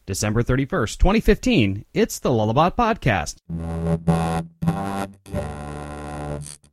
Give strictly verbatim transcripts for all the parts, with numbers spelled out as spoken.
December thirty-first, twenty fifteen. It's the Lullabot Podcast. Lullabot Podcast.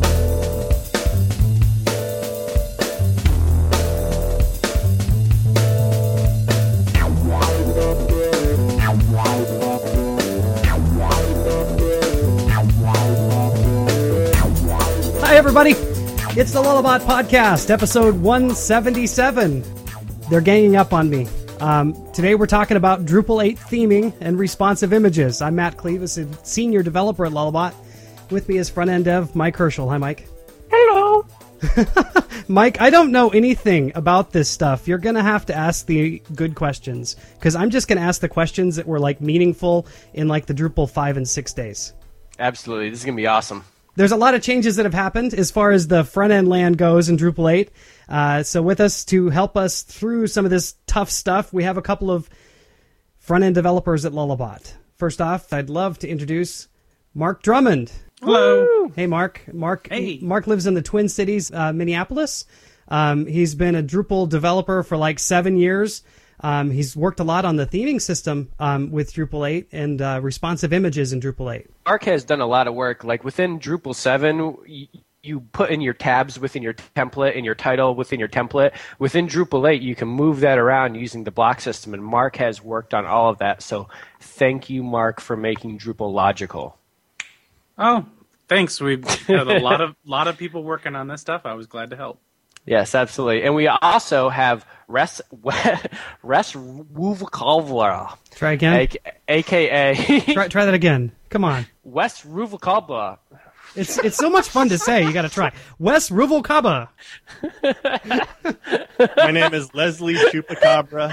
Hi, everybody. It's the Lullabot Podcast, episode one seventy-seven. They're ganging up on me. Um, today we're talking about Drupal eight theming and responsive images. I'm Matt Cleavis, a senior developer at Lullabot. With me is front-end dev Mike Herschel. Hi, Mike. Hello. Mike, I don't know anything about this stuff. You're going to have to ask the good questions, because I'm just going to ask the questions that were like meaningful in like the Drupal five and six days. Absolutely. This is going to be awesome. There's a lot of changes that have happened as far as the front-end land goes in Drupal eight. Uh, so with us to help us through some of this tough stuff, we have a couple of front-end developers at Lullabot. First off, I'd love to introduce Mark Drummond. Hello. Woo! Hey, Mark. Mark. Hey. Mark lives in the Twin Cities, uh, Minneapolis. Um, he's been a Drupal developer for like seven years. Um, he's worked a lot on the theming system um, with Drupal eight and uh, responsive images in Drupal eight. Mark has done a lot of work. Like within Drupal seven, you, you put in your tabs within your template and your title within your template. Within Drupal eight, you can move that around using the block system, and Mark has worked on all of that. So thank you, Mark, for making Drupal logical. Oh, thanks. We've had a lot of lot of people working on this stuff. I was glad to help. Yes, absolutely. And we also have Res Res Ruvalcalva. Try again. A K A try, try that again. Come on. Wes Ruvalcalva. It's it's so much fun to say. You got to try. Wes Ruvalcaba. My name is Leslie Chupacabra.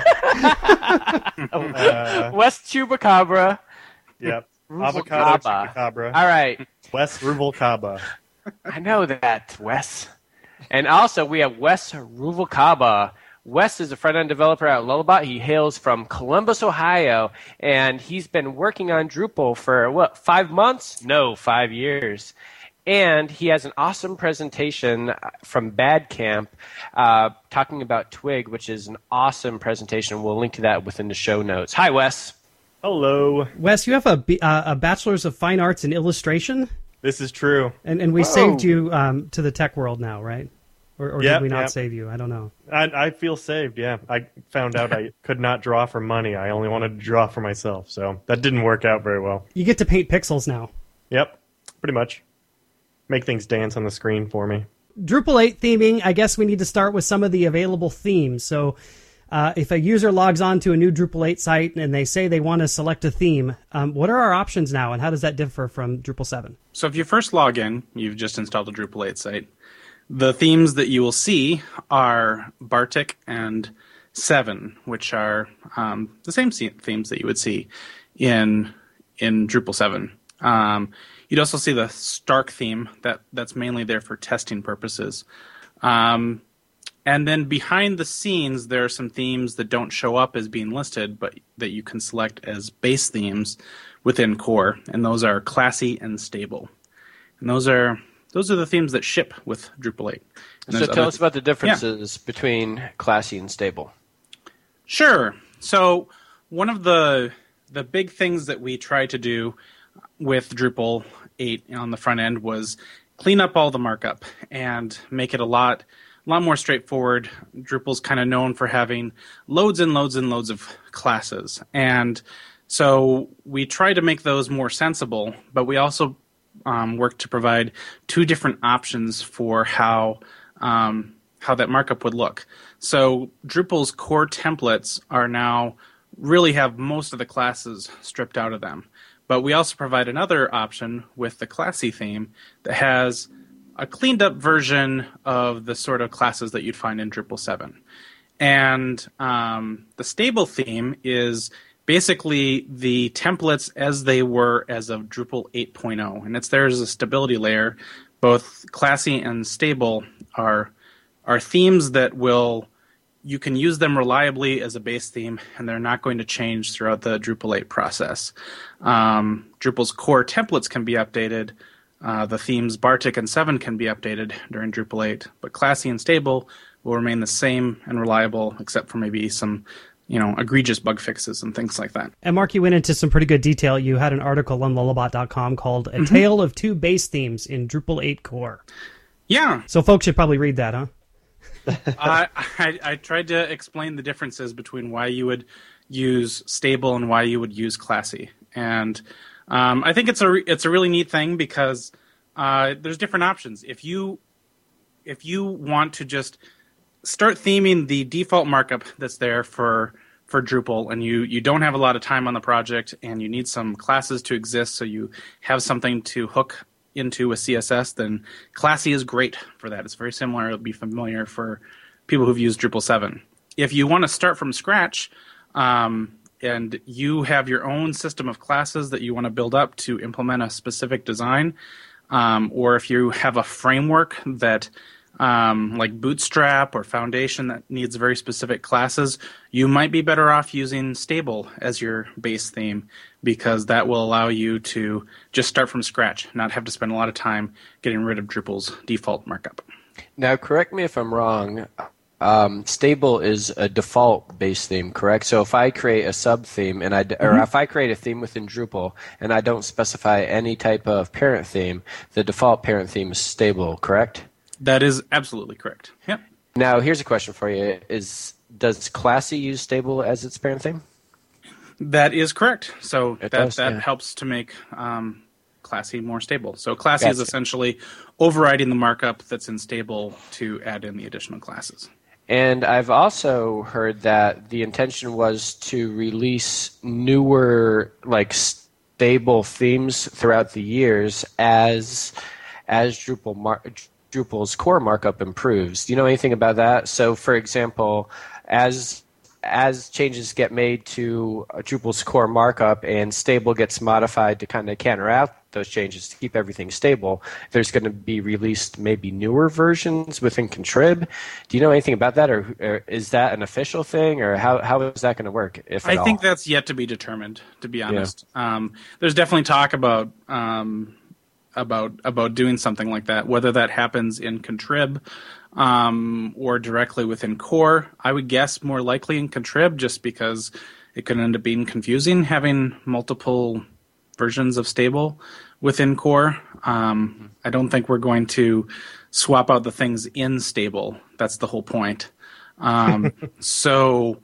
uh, Wes Chupacabra. Yep. Ruvalcaba. Avocado Chupacabra. All right. Wes Ruvalcaba. I know that, Wes. And also, we have Wes Ruvalcaba. Wes is a front-end developer at Lullabot. He hails from Columbus, Ohio, and he's been working on Drupal for, what, five months? No, five years. And he has an awesome presentation from Badcamp uh, talking about Twig, which is an awesome presentation. We'll link to that within the show notes. Hi, Wes. Hello. Wes, you have a, B- uh, a Bachelor's of Fine Arts in Illustration? This is true. And and we Whoa. saved you um, to the tech world now, right? Or, or Yep, did we not yep. save you? I don't know. I, I feel saved, yeah. I found out I could not draw for money. I only wanted to draw for myself, so that didn't work out very well. You get to paint pixels now. Yep, pretty much. Make things dance on the screen for me. Drupal eight theming, I guess we need to start with some of the available themes. So uh, if a user logs on to a new Drupal eight site and they say they want to select a theme, um, what are our options now, and how does that differ from Drupal seven? So if you first log in, you've just installed a Drupal eight site. The themes that you will see are Bartik and seven, which are um, the same themes that you would see in in Drupal seven. Um, you'd also see the Stark theme. That that's mainly there for testing purposes. Um, and then behind the scenes, there are some themes that don't show up as being listed, but that you can select as base themes within Core, and those are Classy and Stable. And those are those are the themes that ship with Drupal eight. And So tell other us about the differences yeah. between Classy and Stable. Sure. So one of the the big things that we tried to do with Drupal eight on the front end was clean up all the markup and make it a lot a lot more straightforward. Drupal's kind of known for having loads and loads and loads of classes. And so we tried to make those more sensible, but we also um, worked to provide two different options for how um, how that markup would look. So Drupal's core templates are now really have most of the classes stripped out of them. But we also provide another option with the Classy theme that has a cleaned up version of the sort of classes that you'd find in Drupal seven. And um, the Stable theme is basically the templates as they were as of Drupal eight point oh. And it's there as a stability layer. Both Classy and Stable are are themes that will you can use them reliably as a base theme, and they're not going to change throughout the Drupal eight process. Um, Drupal's core templates can be updated. Uh, the themes Bartik and seven can be updated during Drupal eight, but Classy and Stable will remain the same and reliable, except for maybe some you know, egregious bug fixes and things like that. And Mark, you went into some pretty good detail. You had an article on lullabot dot com called A mm-hmm. Tale of Two Base Themes in Drupal eight Core. Yeah. So folks should probably read that, huh? uh, I, I tried to explain the differences between why you would use stable and why you would use classy. And um, I think it's a, it's a really neat thing because uh, there's different options. If you, if you want to just start theming the default markup that's there for for Drupal, and you, you don't have a lot of time on the project, and you need some classes to exist so you have something to hook into a C S S, then Classy is great for that. It's very similar. It'll be familiar for people who've used Drupal seven. If you want to start from scratch, um, and you have your own system of classes that you want to build up to implement a specific design, um, or if you have a framework that Um, like Bootstrap or Foundation that needs very specific classes, you might be better off using Stable as your base theme because that will allow you to just start from scratch, not have to spend a lot of time getting rid of Drupal's default markup. Now, correct me if I'm wrong. Um, Stable is a default base theme, correct? So if I create a sub theme, and I d- or mm-hmm. if I create a theme within Drupal and I don't specify any type of parent theme, the default parent theme is Stable, correct? That is absolutely correct. Yep. Now, here's a question for you: Is does Classy use Stable as its parent theme? That is correct. So it that does, that yeah. helps to make um, Classy more stable. So Classy gotcha. is essentially overriding the markup that's in Stable to add in the additional classes. And I've also heard that the intention was to release newer, like stable themes throughout the years as as Drupal mar- Drupal's core markup improves. Do you know anything about that? So, for example, as as changes get made to Drupal's core markup and stable gets modified to kind of counteract those changes to keep everything stable, there's going to be released maybe newer versions within Contrib. Do you know anything about that, or, or is that an official thing, or how how is that going to work, if at I think all? That's yet to be determined, to be honest. Yeah. Um, there's definitely talk about um, about about doing something like that, whether that happens in Contrib um, or directly within Core. I would guess more likely in Contrib, just because it could end up being confusing having multiple versions of stable within Core. Um, I don't think we're going to swap out the things in stable. That's the whole point. Um, so,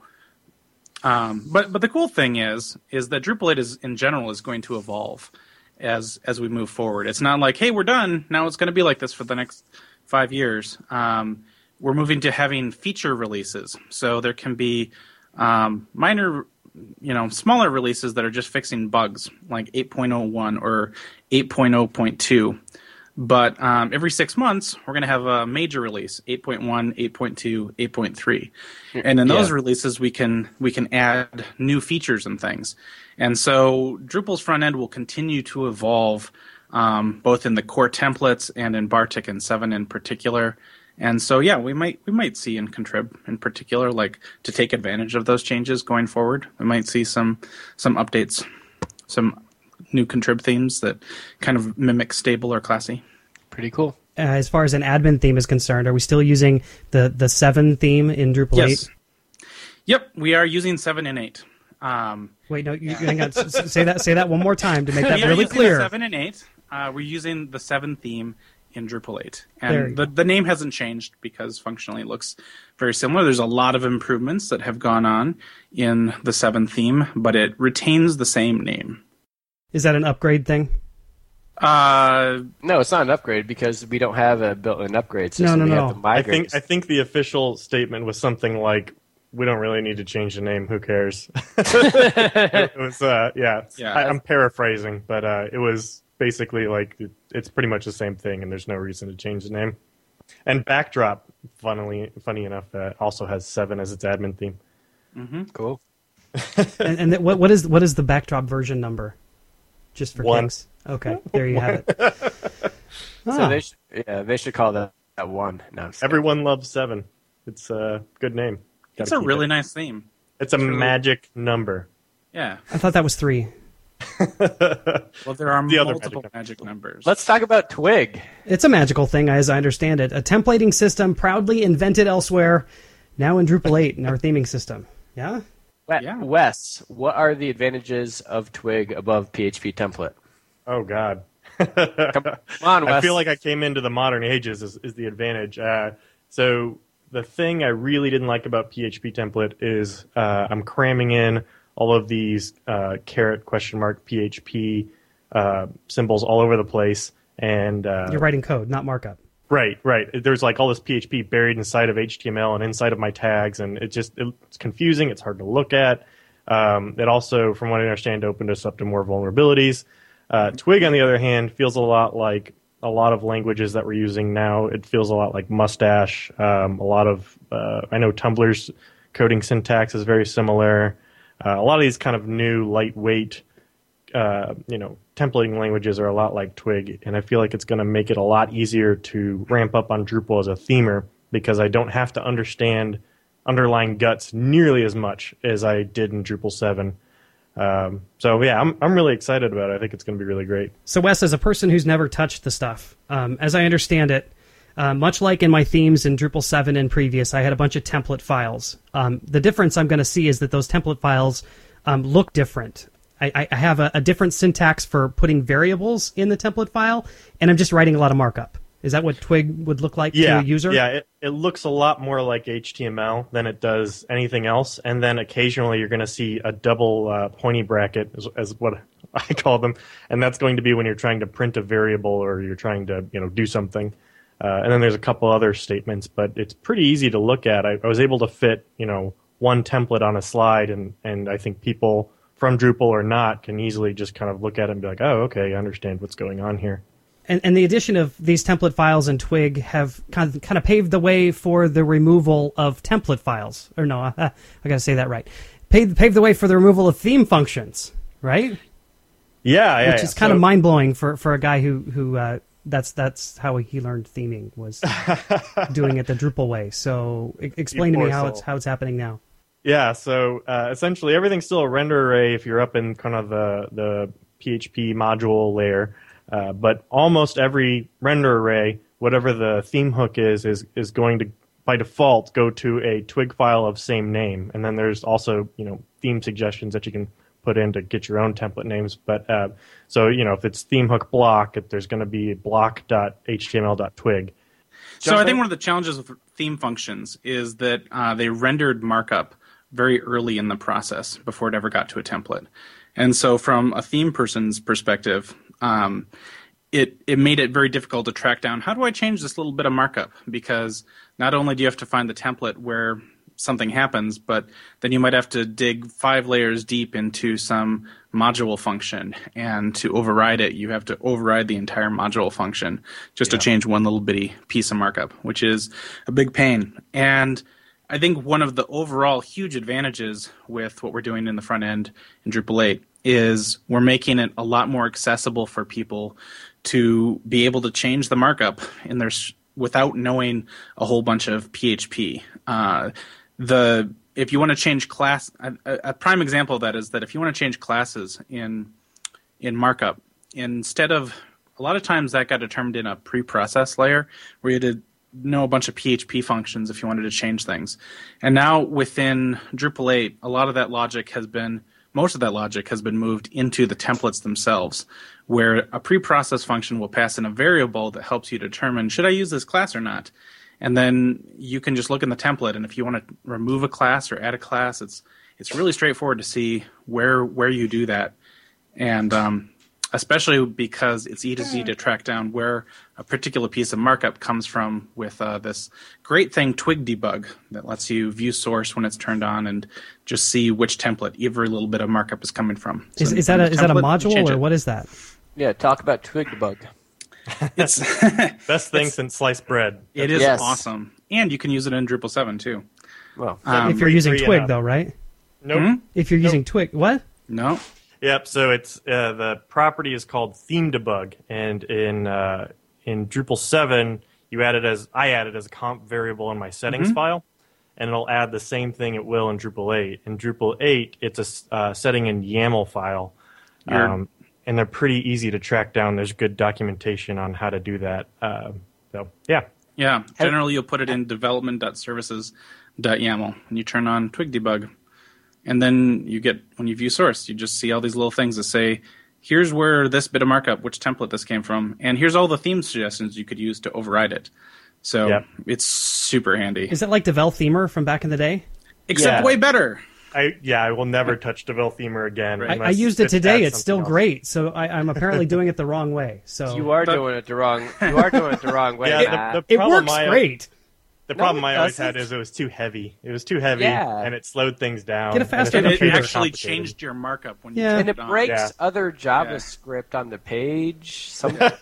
um, but but the cool thing is is that Drupal eight is in general is going to evolve as as we move forward. It's not like, hey, we're done. Now it's going to be like this for the next five years. Um, we're moving to having feature releases. So there can be um, minor, you know, smaller releases that are just fixing bugs, like eight point oh one or eight point oh point two. But um, every six months, we're going to have a major release, eight point one, eight point two, eight point three. And in those yeah. releases, we can we can add new features and things. And so Drupal's front end will continue to evolve, um, both in the core templates and in Bartik and seven in particular. And so, yeah, we might we might see in Contrib in particular, like to take advantage of those changes going forward. We might see some some updates, some new Contrib themes that kind of mimic stable or classy. Pretty cool. Uh, as far as an admin theme is concerned, are we still using the, the seven theme in Drupal yes. eight? Yep, we are using seven and eight. Um, Wait, no, you, hang on. S- say that. Say that one more time to make that we are really using clear. The seven and eight. Uh, we're using the seven theme in Drupal eight, and the the name hasn't changed because functionally it looks very similar. There's a lot of improvements that have gone on in the seven theme, but it retains the same name. Is that an upgrade thing? Uh, no, it's not an upgrade because we don't have a built-in upgrade system. No, no, we no. have to migrate. I think I think the official statement was something like, "We don't really need to change the name. Who cares?" It was, uh, yeah. yeah. I, I'm paraphrasing, but uh, it was basically like it, it's pretty much the same thing, and there's no reason to change the name. And Backdrop, funnily, funny enough, uh, also has seven as its admin theme. Mm-hmm. Cool. and and th- what what is what is the Backdrop version number? Just for one. kicks. Okay, there you have it. Oh. So they should, yeah, they should call that, that one. No, everyone loves seven. It's a good name. Gotta it's a really it. nice theme. It's a it's really... magic number. Yeah. I thought that was three. Well, there are the multiple magic, magic numbers. Let's talk about Twig. It's a magical thing, as I understand it. A templating system proudly invented elsewhere, now in Drupal eight in our theming system. Yeah? Yeah. Wes, what are the advantages of Twig above P H P template? Oh, God. Come on, Wes. I feel like I came into the modern ages is, is the advantage. Uh, so the thing I really didn't like about P H P template is uh, I'm cramming in all of these uh, caret question mark P H P uh, symbols all over the place. And uh, You're writing code, not markup. Right, right. There's like all this P H P buried inside of H T M L and inside of my tags, and it just it's confusing. It's hard to look at. Um, it also, from what I understand, opened us up to more vulnerabilities. Uh, Twig, on the other hand, feels a lot like a lot of languages that we're using now. It feels a lot like Mustache. Um, a lot of uh, I know Tumblr's coding syntax is very similar. Uh, a lot of these kind of new, lightweight, uh, you know, templating languages are a lot like Twig, and I feel like it's going to make it a lot easier to ramp up on Drupal as a themer because I don't have to understand underlying guts nearly as much as I did in Drupal seven. Um, so yeah, I'm I'm really excited about it. I think it's going to be really great. So Wes, as a person who's never touched the stuff, um, as I understand it, uh, much like in my themes in Drupal seven and previous, I had a bunch of template files. Um, the difference I'm going to see is that those template files um, look different. I, I have a, a different syntax for putting variables in the template file, and I'm just writing a lot of markup. Is that what Twig would look like yeah, to a user? Yeah, it, it looks a lot more like H T M L than it does anything else. And then occasionally you're going to see a double uh, pointy bracket, as, as what I call them, and that's going to be when you're trying to print a variable or you're trying to you know do something. Uh, and then there's a couple other statements, but it's pretty easy to look at. I, I was able to fit you know one template on a slide, and, and I think people from Drupal or not can easily just kind of look at it and be like, oh, okay, I understand what's going on here. And, and the addition of these template files in Twig have kind of, kind of paved the way for the removal of template files. Or no, I, I got to say that right. Paved, paved the way for the removal of theme functions, right? Yeah, yeah. Which yeah. is kind so, of mind-blowing for, for a guy who, who uh, that's that's how he learned theming, was doing it the Drupal way. So e- explain to me how soul. it's how it's happening now. Yeah, so uh, essentially everything's still a render array if you're up in kind of the, the P H P module layer. Uh, but almost every render array, whatever the theme hook is, is is going to, by default, go to a Twig file of same name. And then there's also, you know, theme suggestions that you can put in to get your own template names. But uh, so, you know, if it's theme hook block, if there's going to be block dot H T M L dot twig. So I think one of the challenges with theme functions is that uh, they rendered markup very early in the process before it ever got to a template. And so from a theme person's perspective, um, it, it made it very difficult to track down, how do I change this little bit of markup? Because not only do you have to find the template where something happens, but then you might have to dig five layers deep into some module function. And to override it, you have to override the entire module function just yeah. to change one little bitty piece of markup, which is a big pain. And I think one of the overall huge advantages with what we're doing in the front end in Drupal eight is we're making it a lot more accessible for people to be able to change the markup in their without knowing a whole bunch of P H P. Uh, the if you want to change class, a, a prime example of that is that if you want to change classes in in markup, instead of a lot of times that got determined in a pre-process layer where you had to know a bunch of P H P functions if you wanted to change things. And now within Drupal eight, a lot of that logic has been, most of that logic has been moved into the templates themselves, where a pre-process function will pass in a variable that helps you determine, should I use this class or not? And then you can just look in the template, and if you want to remove a class or add a class, it's it's really straightforward to see where where you do that. And um, especially because it's easy to track down where a particular piece of markup comes from with uh, this great thing, Twig Debug, that lets you view source when it's turned on and just see which template every little bit of markup is coming from. So Is, is that a is that a module or it. what is that? Yeah, talk about Twig Debug. It's best thing since sliced bread. It is Yes. awesome, and you can use it in Drupal seven too. Well, Um, If you're using free Twig, enough. though, right? Nope. Hmm? If you're using Twig, what? No, Yep. So it's uh, the property is called theme debug, and in uh, in Drupal seven, you add it as I add it as a comp variable in my settings Mm-hmm. file, and it'll add the same thing it will in Drupal eight. In Drupal eight, it's a s- uh, setting in YAML file, You're- um, and they're pretty easy to track down. There's good documentation on how to do that. Uh, so yeah. yeah. Generally, you'll put it in development dot services dot yaml, and you turn on Twig Debug. And then you get, when you view source, you just see all these little things that say, here's where this bit of markup, which template this came from, and here's all the theme suggestions you could use to override it. So Yep. it's super handy. Is that like Devel Themer from back in the day? Except Yeah. way better. I yeah, I will never touch Devel Themer again. Right. I, I unless used it today. adds It's still something else. great. So I, I'm apparently doing it the wrong way. So You are But- doing it the wrong. You are doing it the wrong way. Yeah, Matt. the, the it problem works I, great. The No, problem it I always doesn't. had is it was too heavy. It was too heavy, Yeah. and it slowed things down. Get a and faster it's And it computer. actually complicated. changed your markup when Yeah. you and turned it on. breaks Yeah. other JavaScript on the page sometimes.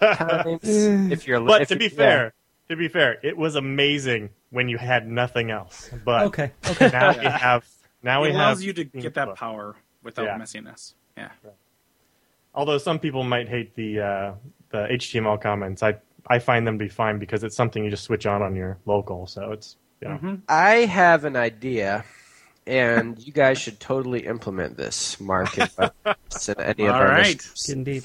if you're, But if to you- be yeah. fair, to be fair, it was amazing when you had nothing else. But Okay. Okay. now we have now It we allows have you to get that Book. power without Yeah. messiness. Yeah. Although some people might hate the uh, the H T M L comments, I I find them to be fine because it's something you just switch on on your local. So it's you know. Mm-hmm. I have an idea, and you guys should totally implement this, Mark, and Wes, and any of All our right. listeners. Indeed.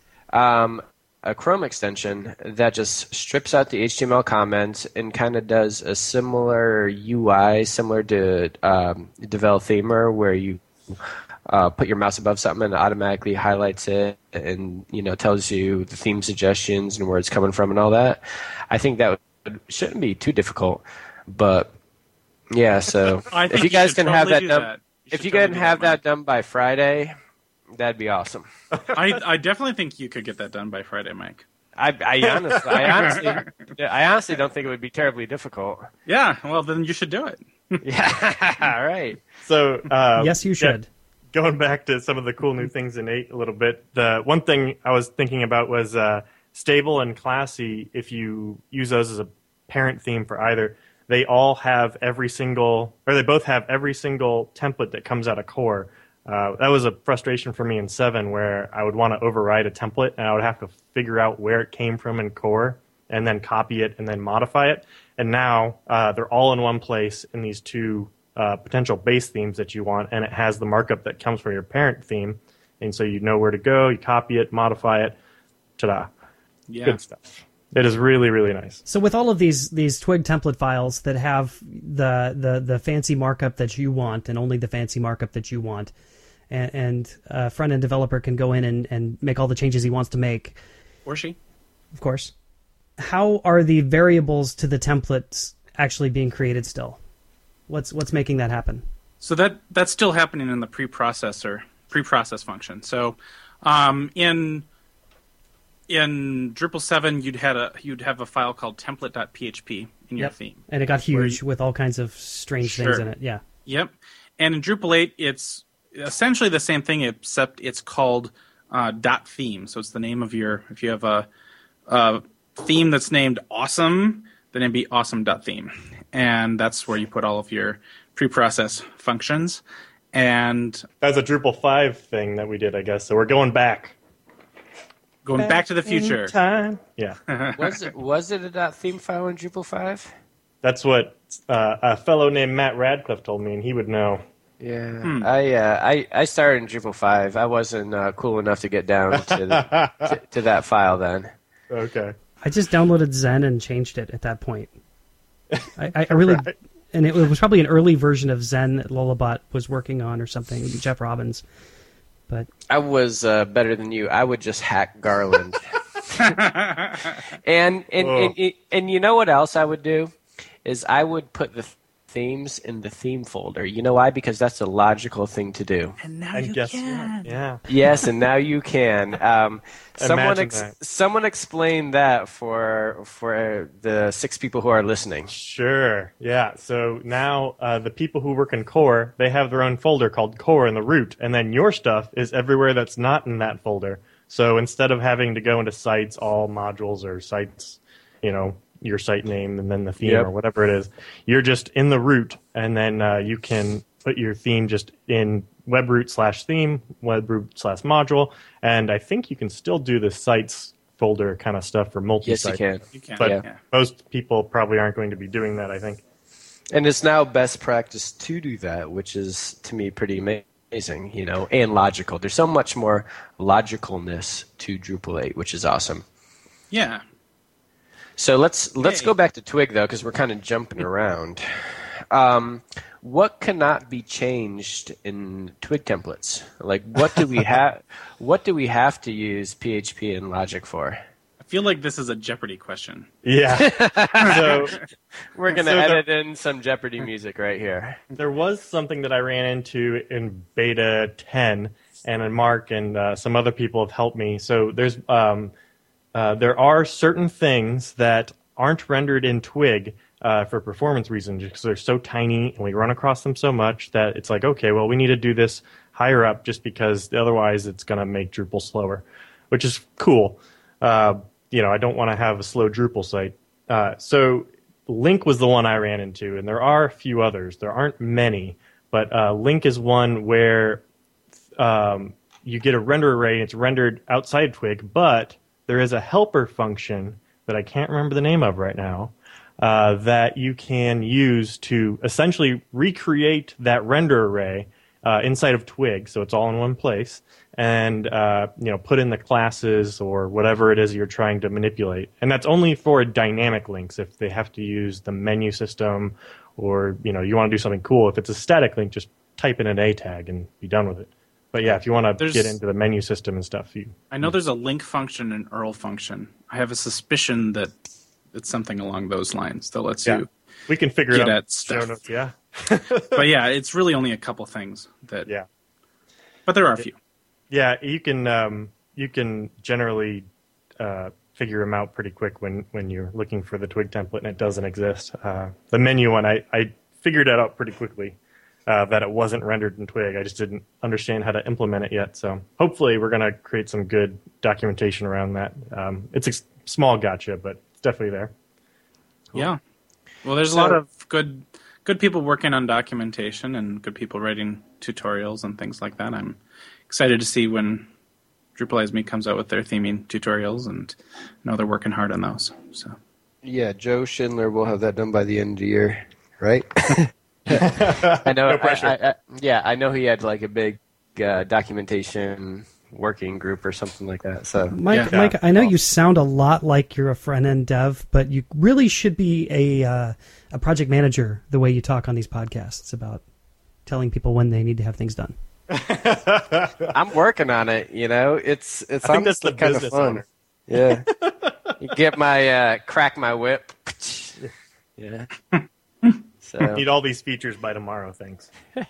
Um, a Chrome extension that just strips out the H T M L comments and kind of does a similar U I, similar to um, Devel Themer, where you uh, put your mouse above something and it automatically highlights it and you know tells you the theme suggestions and where it's coming from and all that. I think that would, shouldn't be too difficult, but yeah. So I think if you guys should can have totally that do done, that. if should you totally can do have Mike. that done by Friday, that'd be awesome. I, I definitely think you could get that done by Friday, Mike. I, I honestly, I honestly, I honestly don't think it would be terribly difficult. Yeah, well, then you should do it. Yeah, all right. So uh, Yes, you yeah, should. going back to some of the cool new things in eight a little bit, the one thing I was thinking about was uh, stable and classy. If you use those as a parent theme for either, they all have every single, or they both have every single template that comes out of core. Uh, that was a frustration for me in seven, where I would want to override a template and I would have to figure out where it came from in core and then copy it and then modify it. And now uh, they're all in one place in these two uh, potential base themes that you want, and it has the markup that comes from your parent theme. And so you know where to go, you copy it, modify it, ta-da. Yeah. Good stuff. It is really, really nice. So with all of these these Twig template files that have the the the fancy markup that you want and only the fancy markup that you want, and, and a front end developer can go in and, and make all the changes he wants to make, Or she. of course. How are the variables to the templates actually being created still? What's what's making that happen? So that that's still happening in the preprocessor preprocess function. So um, in in Drupal seven, you'd had a you'd have a file called template.php in your Yep. theme. And it got huge with all kinds of strange things Sure. in it. Yeah. Yep. And in Drupal eight, it's essentially the same thing, except it's called uh, dot theme. So it's the name of your, if you have a, a theme that's named awesome, then it'd be awesome.theme. And that's where you put all of your preprocess functions. And That's a Drupal five thing that we did, I guess. So we're going back. going back to the future. Time. Yeah. Was it was it a dot theme file in Drupal five? That's what uh, a fellow named Matt Radcliffe told me, and he would know. Yeah, Hmm. I, uh, I I started in Drupal five. I wasn't uh, cool enough to get down to, the, to to that file then. Okay. I just downloaded Zen and changed it at that point. I, I, I really, Right. and it was probably an early version of Zen that Lullabot was working on or something, Jeff Robbins. But I was uh, better than you. I would just hack Garland. and and, Whoa. and and you know what else I would do is I would put the themes in the theme folder. You know why? Because that's a logical thing to do. And now And you guess can. what? Yeah. Yes, and now you can. Um, someone Imagine ex- that. someone explain that for for the six people who are listening. Sure. Yeah. So now uh, the people who work in core, they have their own folder called core in the root, and then your stuff is everywhere that's not in that folder. So instead of having to go into sites, all modules, or sites, you know, your site name and then the theme Yep. or whatever it is, you're just in the root, and then uh, you can put your theme just in webroot slash theme, webroot slash module, and I think you can still do the sites folder kind of stuff for multi-site. Yes, you can. You can. But yeah. most people probably aren't going to be doing that, I think. And it's now best practice to do that, which is to me pretty amazing, you know, and logical. There's so much more logicalness to Drupal eight, which is awesome. Yeah. So let's let's Hey. go back to Twig though, because we're kind of jumping around. Um, what cannot be changed in Twig templates? Like, what do we have? What do we have to use P H P and Logic for? I feel like this is a Jeopardy question. Yeah. So we're gonna so edit there, in some Jeopardy music right here. There was something that I ran into in beta ten, and Mark and uh, some other people have helped me. So there's um, uh, there are certain things that aren't rendered in Twig uh, for performance reasons because they're so tiny and we run across them so much that it's like, okay, well, we need to do this higher up just because otherwise it's going to make Drupal slower, which is cool. Uh, you know, I don't want to have a slow Drupal site. Uh, so Link was the one I ran into, and there are a few others. There aren't many, but uh, Link is one where um, you get a render array and it's rendered outside Twig, but there is a helper function that I can't remember the name of right now, uh, that you can use to essentially recreate that render array uh, inside of Twig, so it's all in one place, and uh, you know, put in the classes or whatever it is you're trying to manipulate. And that's only for dynamic links if they have to use the menu system, or you know, you want to do something cool. If it's a static link, just type in an A tag and be done with it. But yeah, if you want to There's, get into the menu system and stuff, you. I know there's a link function and U R L function. I have a suspicion that it's something along those lines that lets Yeah. you We can figure get it out. at stuff. Show notes, yeah. But yeah, it's really only a couple things that. Yeah. But there are a few. Yeah, you can um, you can generally uh, figure them out pretty quick when, when you're looking for the Twig template and it doesn't exist. Uh, the menu one, I, I figured that out pretty quickly, uh, that it wasn't rendered in Twig. I just didn't understand how to implement it yet. So hopefully we're going to create some good documentation around that. Um, it's a small gotcha, but it's definitely there. Cool. Yeah. Well, there's So- a lot of good good people working on documentation and good people writing tutorials and things like that. I'm excited to see when Drupalize Me comes out with their theming tutorials, and I know they're working hard on those. So Yeah, Joe Schindler will have that done by the end of the year, right? I know. No pressure. I, I, I, yeah, I know he had like a big uh, documentation working group or something like that. So Mike, Yeah. Mike, I know you sound a lot like you're a front-end dev, but you really should be a uh, a project manager the way you talk on these podcasts about telling people when they need to have things done. I'm working on it. You know, it's it's I think that's the kind of business fun. owner. Yeah, you get my uh, crack my whip. Yeah. So Need all these features by tomorrow, thanks.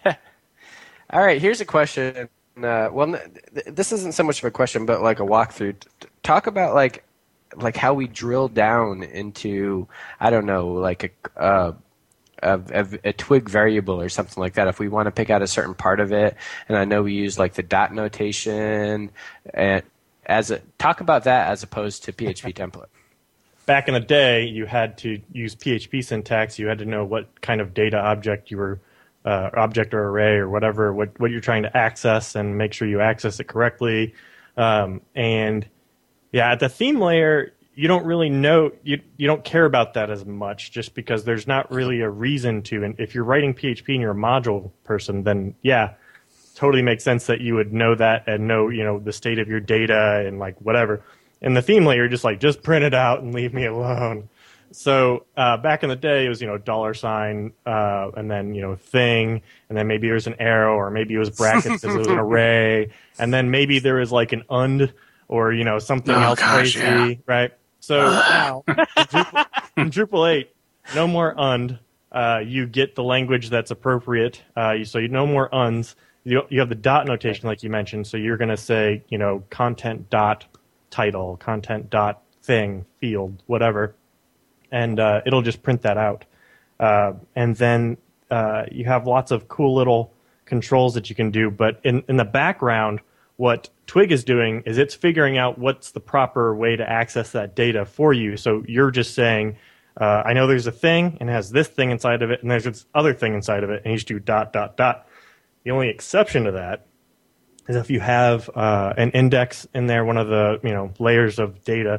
all right, here's a question. Uh, well, n- th- this isn't so much of a question, but like a walkthrough. T- talk about like like how we drill down into I don't know, like a. Uh, A, a, a twig variable or something like that if we want to pick out a certain part of it. And I know we use like the dot notation and as a talk about that as opposed to P H P template. Back in the day, you had to use P H P syntax. You had to know what kind of data object you were, uh, object or array or whatever, what, what you're trying to access, and make sure you access it correctly. Um, and yeah, at the theme layer, you don't really know, you you don't care about that as much just because there's not really a reason to. And if you're writing P H P and you're a module person, then yeah, totally makes sense that you would know that and know, you know, the state of your data and like whatever. In the theme layer, just like, just print it out and leave me alone. So uh, back in the day, it was, you know, dollar sign uh, and then, you know, thing, and then maybe there was an arrow, or maybe it was brackets because it was an array, and then maybe there was like an und or, you know, something Oh, else gosh, crazy, yeah. right? So now in Drupal, in Drupal eight, no more und. Uh, you get the language that's appropriate. Uh, you, so you no more unds. You, you have the dot notation like you mentioned. So you're going to say, you know, content dot title, content dot thing, field, whatever, and uh, it'll just print that out. Uh, and then uh, you have lots of cool little controls that you can do. But in, in the background, what Twig is doing is it's figuring out what's the proper way to access that data for you. So you're just saying, uh, I know there's a thing and it has this thing inside of it, and there's this other thing inside of it, and you just do dot, dot, dot. The only exception to that is if you have uh, an index in there, one of the you know layers of data,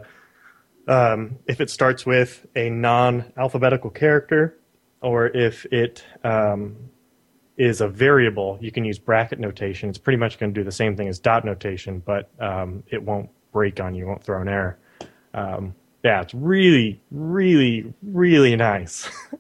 um, if it starts with a non-alphabetical character, or if it um, is a variable, you can use bracket notation. It's pretty much going to do the same thing as dot notation, but um, it won't break on you, won't throw an error. Um, yeah, it's really, really, really nice.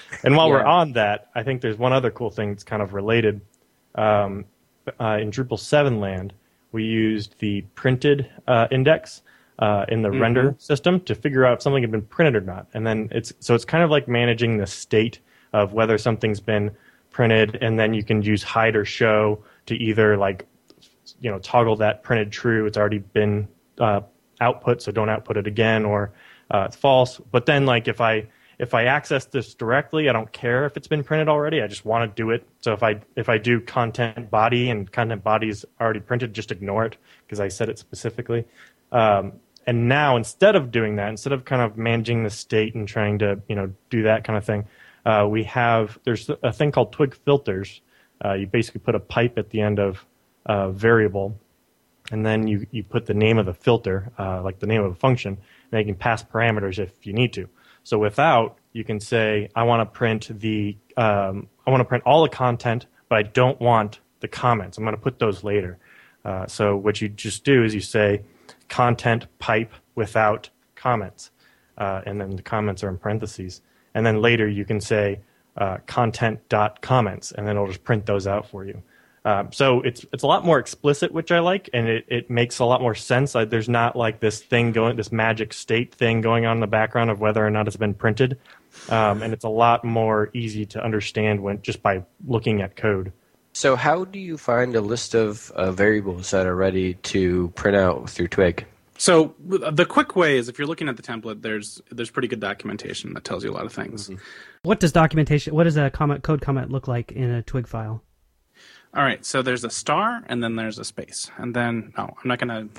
And while Yeah. we're on that, I think there's one other cool thing that's kind of related. Um, uh, in Drupal seven land, we used the printed uh, index uh, in the Mm-hmm. render system to figure out if something had been printed or not. And then it's so it's kind of like managing the state of whether something's been printed, and then you can use hide or show to either like you know toggle that printed true, it's already been uh, output, so don't output it again, or uh, it's false. But then like if I if I access this directly, I don't care if it's been printed already. I just want to do it. So if I if I do content body and content body is already printed, just ignore it because I said it specifically. Um, and now instead of doing that, instead of kind of managing the state and trying to you know do that kind of thing, uh, we have there's a thing called Twig filters. Uh, you basically put a pipe at the end of a variable, and then you, you put the name of the filter, uh, like the name of a function, and then you can pass parameters if you need to. So without, you can say, I want to print the, um, I want to print all the content, but I don't want the comments. I'm going to put those later. Uh, so what you just do is you say content pipe without comments, uh, and then the comments are in parentheses. And then later you can say uh, content dot comments, and then it'll just print those out for you. Um, so it's it's a lot more explicit, which I like, and it, it makes a lot more sense. Like, there's not like this thing going, this magic state thing going on in the background of whether or not it's been printed, um, and it's a lot more easy to understand when just by looking at code. So how do you find a list of uh, variables that are ready to print out through Twig? So the quick way is if you're looking at the template, there's there's pretty good documentation that tells you a lot of things. Mm-hmm. What does documentation? What does a comment code comment look like in a Twig file? All right, so there's a star, and then there's a space. And then, no, I'm not going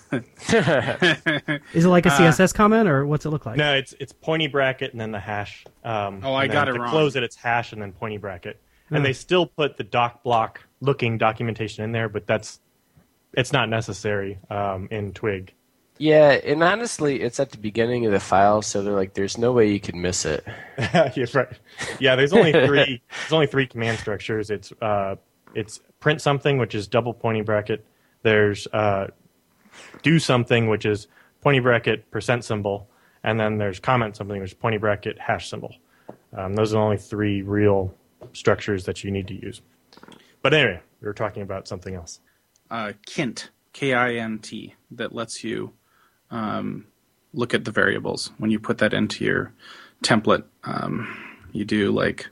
to... Is it like a Uh, C S S comment, or what's it look like? No, it's it's pointy bracket and then the hash. Um, Oh, I and got then it to wrong. close it, it's hash and then pointy bracket. And Hmm. they still put the doc block looking documentation in there, but that's it's not necessary um, in Twig. Yeah, and honestly, it's at the beginning of the file, so they're like, there's no way you could miss it. Yes, right. Yeah, there's only three. There's only three command structures. It's uh, it's print something, which is double pointy bracket. There's uh, do something, which is pointy bracket percent symbol, and then there's comment something, which is pointy bracket hash symbol. Um, those are the only three real structures that you need to use. But anyway, we were talking about something else. uh, Kint, K I N T, that lets you um, look at the variables. When you put that into your template, um, you do like,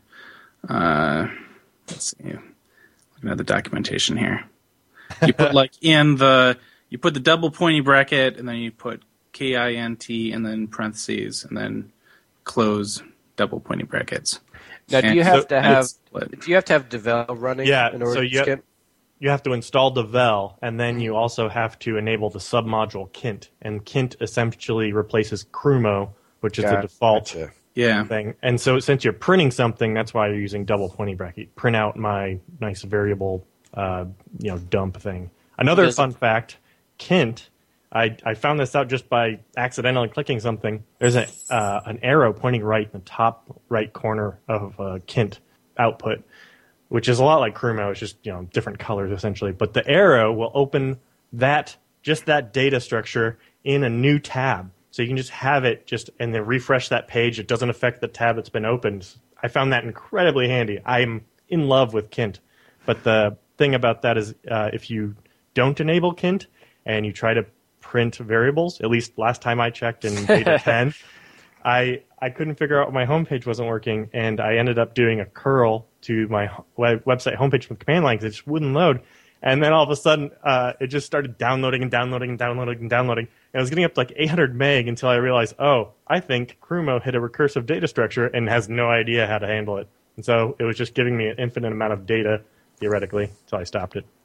uh, let's see, looking at the documentation here. You put like in the, you put the double pointy bracket, and then you put K I N T, and then parentheses, and then close double pointy brackets. Now, do And you have so to have it's- do you have to have Devel running Yeah, in order so to you have- skip? You have to install Devel, and then you also have to enable the submodule Kint. And Kint essentially replaces Crumo, which is the default Gotcha. Yeah. thing. And so since you're printing something, that's why you're using double pointy bracket. Print out my nice variable, uh, you know, dump thing. Another Does it- fun fact, Kint, I, I found this out just by accidentally clicking something. There's a, uh, an arrow pointing right in the top right corner of uh, Kint output, which is a lot like Crumo. It's just, you know, different colors essentially. But the arrow will open that, just that data structure in a new tab. So you can just have it just, and then refresh that page. It doesn't affect the tab that's been opened. I found that incredibly handy. I'm in love with Kint. But the thing about that is uh, if you don't enable Kint and you try to print variables, at least last time I checked in beta ten, I I couldn't figure out my homepage wasn't working, and I ended up doing a curl to my web- website homepage from command line because it just wouldn't load. And then all of a sudden, uh, it just started downloading and downloading and downloading and downloading. And I was getting up to like eight hundred meg until I realized, oh, I think Crumo hit a recursive data structure and has no idea how to handle it. And so it was just giving me an infinite amount of data, theoretically, until I stopped it.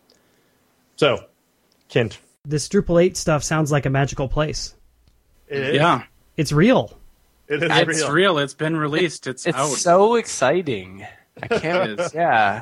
So, Kint. This Drupal eight stuff sounds like a magical place. It is, Yeah. It's real. it is It's real. real. It's been released. It's, It's out. so exciting. I It can't. is. yeah.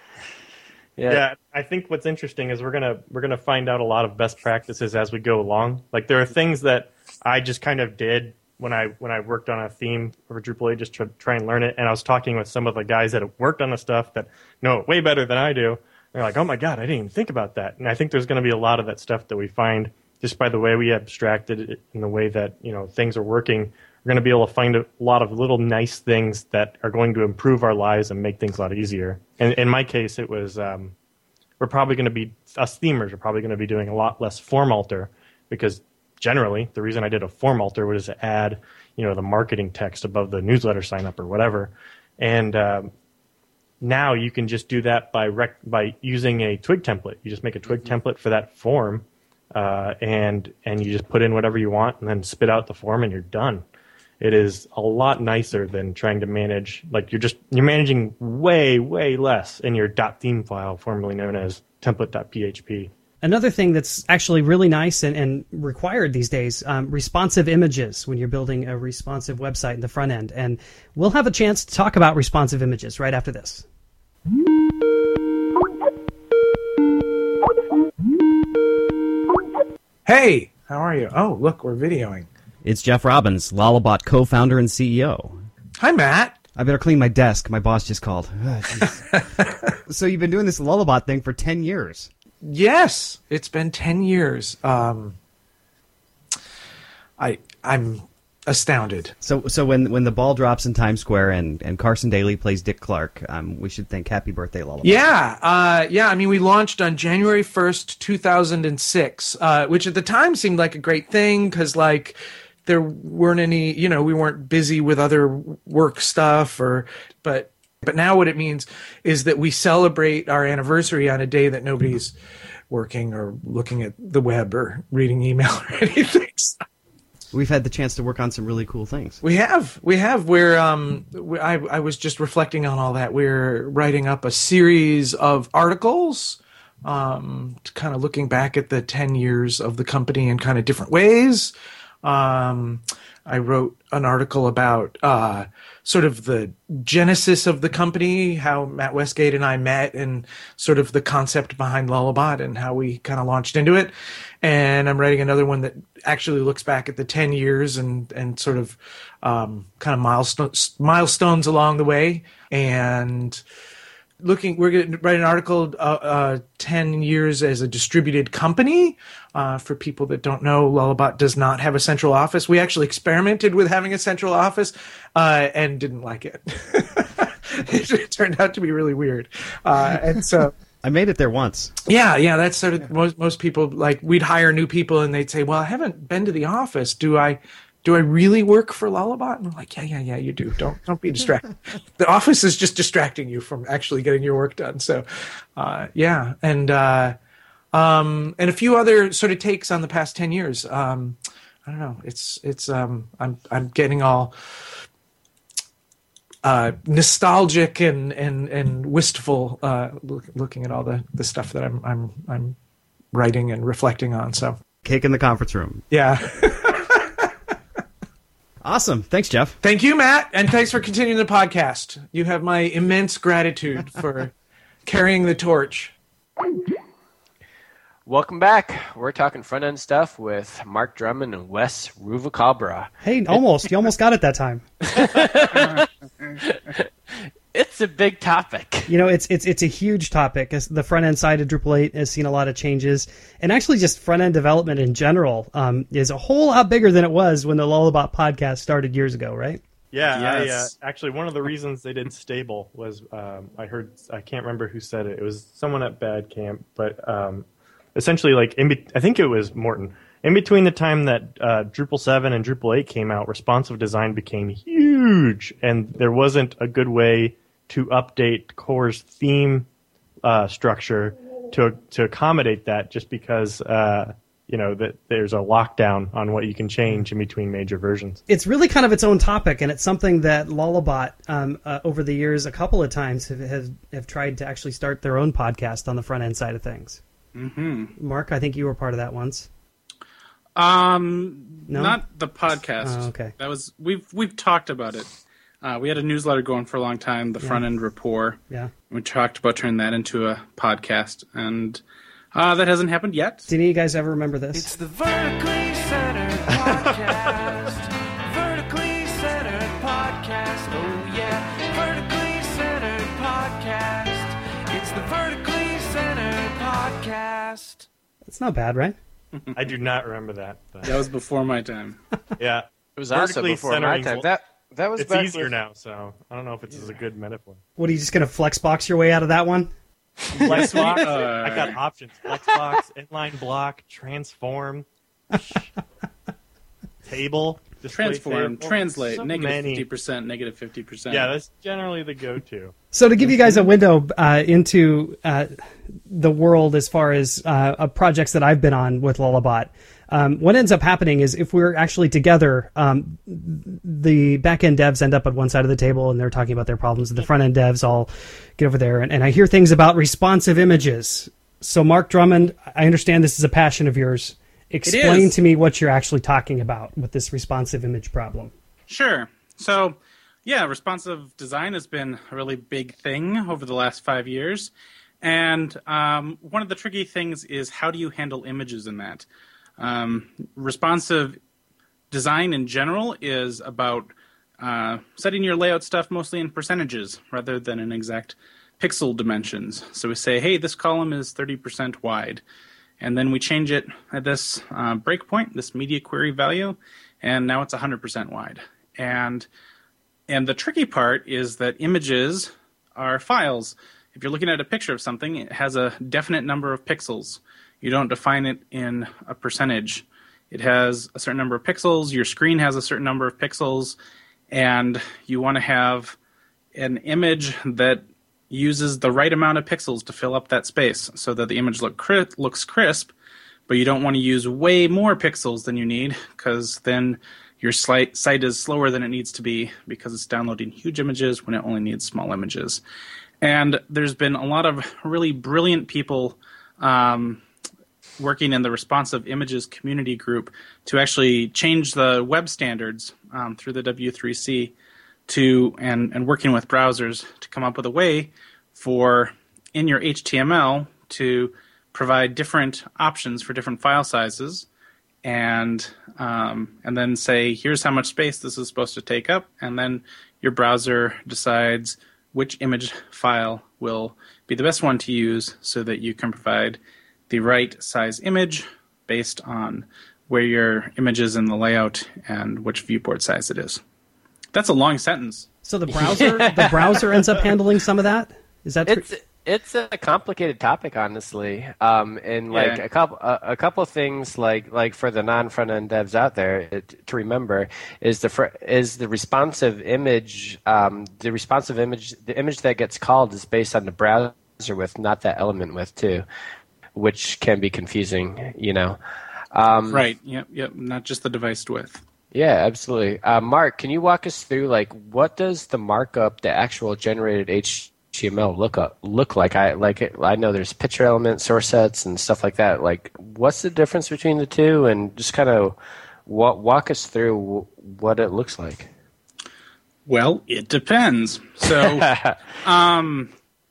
yeah. Yeah, I think what's interesting is we're gonna we're gonna find out a lot of best practices as we go along. Like there are things that I just kind of did when I when I worked on a theme for Drupal eight just to try and learn it. And I was talking with some of the guys that have worked on the stuff that know it way better than I do. They're like, "Oh my god, I didn't even think about that." And I think there's going to be a lot of that stuff that we find just by the way we abstracted it and the way that you know things are working we're going to be able to find a lot of little nice things that are going to improve our lives and make things a lot easier. And in my case, it was um, we're probably going to be, us themers are probably going to be doing a lot less form alter, because generally the reason I did a form alter was to add, you know, the marketing text above the newsletter sign up or whatever. And um, now you can just do that by rec- by using a Twig template. You just make a Twig mm-hmm. template for that form, uh, and and you just put in whatever you want and then spit out the form and you're done. It is a lot nicer than trying to manage, like you're just, you're managing way, way less in your .theme file, formerly known as template.php. Another thing that's actually really nice and, and required these days, um, responsive images when you're building a responsive website in the front end. And we'll have a chance to talk about responsive images right after this. Hey, how are you? Oh, look, we're videoing. It's Jeff Robbins, Lullabot co-founder and C E O. Hi, Matt. I better clean my desk. My boss just called. Oh, so you've been doing this Lullabot thing for ten years. Yes, it's been ten years. Um, I, I'm astounded. So so when, when the ball drops in Times Square and, and Carson Daly plays Dick Clark, um, we should think happy birthday, Lullabot. Yeah, uh, yeah. I mean, we launched on January first, two thousand six, uh, which at the time seemed like a great thing because, like, there weren't any, you know, we weren't busy with other work stuff or, but, but now what it means is that we celebrate our anniversary on a day that nobody's working or looking at the web or reading email or anything. We've had the chance to work on some really cool things. We have, we have. We're, um, we, I, I was just reflecting on all that. We're writing up a series of articles, um, kind of looking back at the ten years of the company in kind of different ways. Um, I wrote an article about uh, sort of the genesis of the company, how Matt Westgate and I met, and sort of the concept behind Lullabot and how we kind of launched into it. And I'm writing another one that actually looks back at the ten years and, and sort of um, kind of milestones, milestones along the way. And looking, we're going to write an article, uh, uh, ten years as a distributed company. Uh, for people that don't know, Lullabot does not have a central office. We actually experimented with having a central office uh, and didn't like it. it. It turned out to be really weird. Uh, and so I made it there once. Yeah, yeah, that's sort of yeah. most most people, like, we'd hire new people and they'd say, "Well, I haven't been to the office. Do I do I really work for Lullabot?" And we're like, "Yeah, yeah, yeah, you do. Don't don't be distracted. The office is just distracting you from actually getting your work done." So, uh, yeah, and uh, um, and a few other sort of takes on the past ten years. Um, I don't know. It's it's um, I'm I'm getting all uh, nostalgic and and and wistful uh, look, looking at all the, the stuff that I'm I'm I'm writing and reflecting on. So, cake in the conference room. Yeah. Awesome. Thanks, Jeff. Thank you, Matt, and thanks for continuing the podcast. You have my immense gratitude for carrying the torch. Welcome back. We're talking front-end stuff with Mark Drummond and Wes Ruvalcaba. Hey, almost. You almost got it that time. It's a big topic. You know, it's it's it's a huge topic. The front end side of Drupal eight has seen a lot of changes, and actually, just front end development in general um, is a whole lot bigger than it was when the Lullabot podcast started years ago, right? Yeah, yes. I, uh, actually, one of the reasons they did stable was um, I heard I can't remember who said it. It was someone at Bad Camp, but um, essentially, like in be- I think it was Morton. In between the time that uh, Drupal seven and Drupal eight came out, responsive design became huge, and there wasn't a good way to update Core's theme uh, structure to to accommodate that, just because uh, you know that there's a lockdown on what you can change in between major versions. It's really kind of its own topic, and it's something that Lullabot um, uh, over the years a couple of times have, have have tried to actually start their own podcast on the front end side of things. Mm-hmm. Mark, I think you were part of that once. Um, no? Not the podcast. Oh, okay. That was we've we've talked about it. Uh, we had a newsletter going for a long time, the yeah. Front End Rapport. Yeah. We talked about turning that into a podcast, and uh, that hasn't happened yet. Did any of you guys ever remember this? It's the Vertically Centered Podcast. Vertically Centered Podcast. Oh, yeah. Vertically Centered Podcast. It's the Vertically Centered Podcast. It's not bad, right? I do not remember that. But That was before my time. yeah. It was also Vertically before my centering time. will- That that was It's back easier with- now, so I don't know if it's a good metaphor. What are you just going to flex box your way out of that one? Flexbox. Uh, I got options: Flexbox, inline block, transform, table, display Transform, table. translate, So negative many. fifty percent, negative fifty percent. Yeah, that's generally the go-to. So to give you guys a window uh, into uh, the world as far as uh, uh, projects that I've been on with Lullabot, um, what ends up happening is if we're actually together, um, the back-end devs end up at one side of the table and they're talking about their problems, and the front-end devs all get over there. And, and I hear things about responsive images. So Mark Drummond, I understand this is a passion of yours. Explain is. to me what you're actually talking about with this responsive image problem. Sure. So, yeah, responsive design has been a really big thing over the last five years. And um, one of the tricky things is how do you handle images in that? Um, responsive design in general is about uh, setting your layout stuff mostly in percentages rather than in exact pixel dimensions. So we say, hey, this column is thirty percent wide. And then we change it at this uh, breakpoint, this media query value, and now it's one hundred percent wide. And and the tricky part is that images are files. If you're looking at a picture of something, it has a definite number of pixels. You don't define it in a percentage. It has a certain number of pixels. Your screen has a certain number of pixels. And you want to have an image that uses the right amount of pixels to fill up that space so that the image look cri- looks crisp, but you don't want to use way more pixels than you need because then your site, site is slower than it needs to be because it's downloading huge images when it only needs small images. And there's been a lot of really brilliant people um, working in the responsive images community group to actually change the web standards um, through the W three C to and, and working with browsers to come up with a way for in your H T M L to provide different options for different file sizes and um, and then say here's how much space this is supposed to take up, and then your browser decides which image file will be the best one to use so that you can provide the right size image based on where your image is in the layout and which viewport size it is. That's a long sentence. So the browser, the browser ends up handling some of that. Is that true? It's it's a complicated topic, honestly, um, and like Yeah. a couple a, a couple of things like like for the non front end devs out there it, to remember is the fr- is the responsive image um, the responsive image the image that gets called is based on the browser width, not that element width too, which can be confusing, you know. Um, Right. Yep. Yep. Not just the device width. Yeah, absolutely. Uh, Mark, can you walk us through like what does the markup, the actual generated H T M L look up look like? I like it, I know there's picture elements, source sets, and stuff like that. Like, what's the difference between the two? And just kind of walk, walk us through what it looks like. Well, it depends. So, um,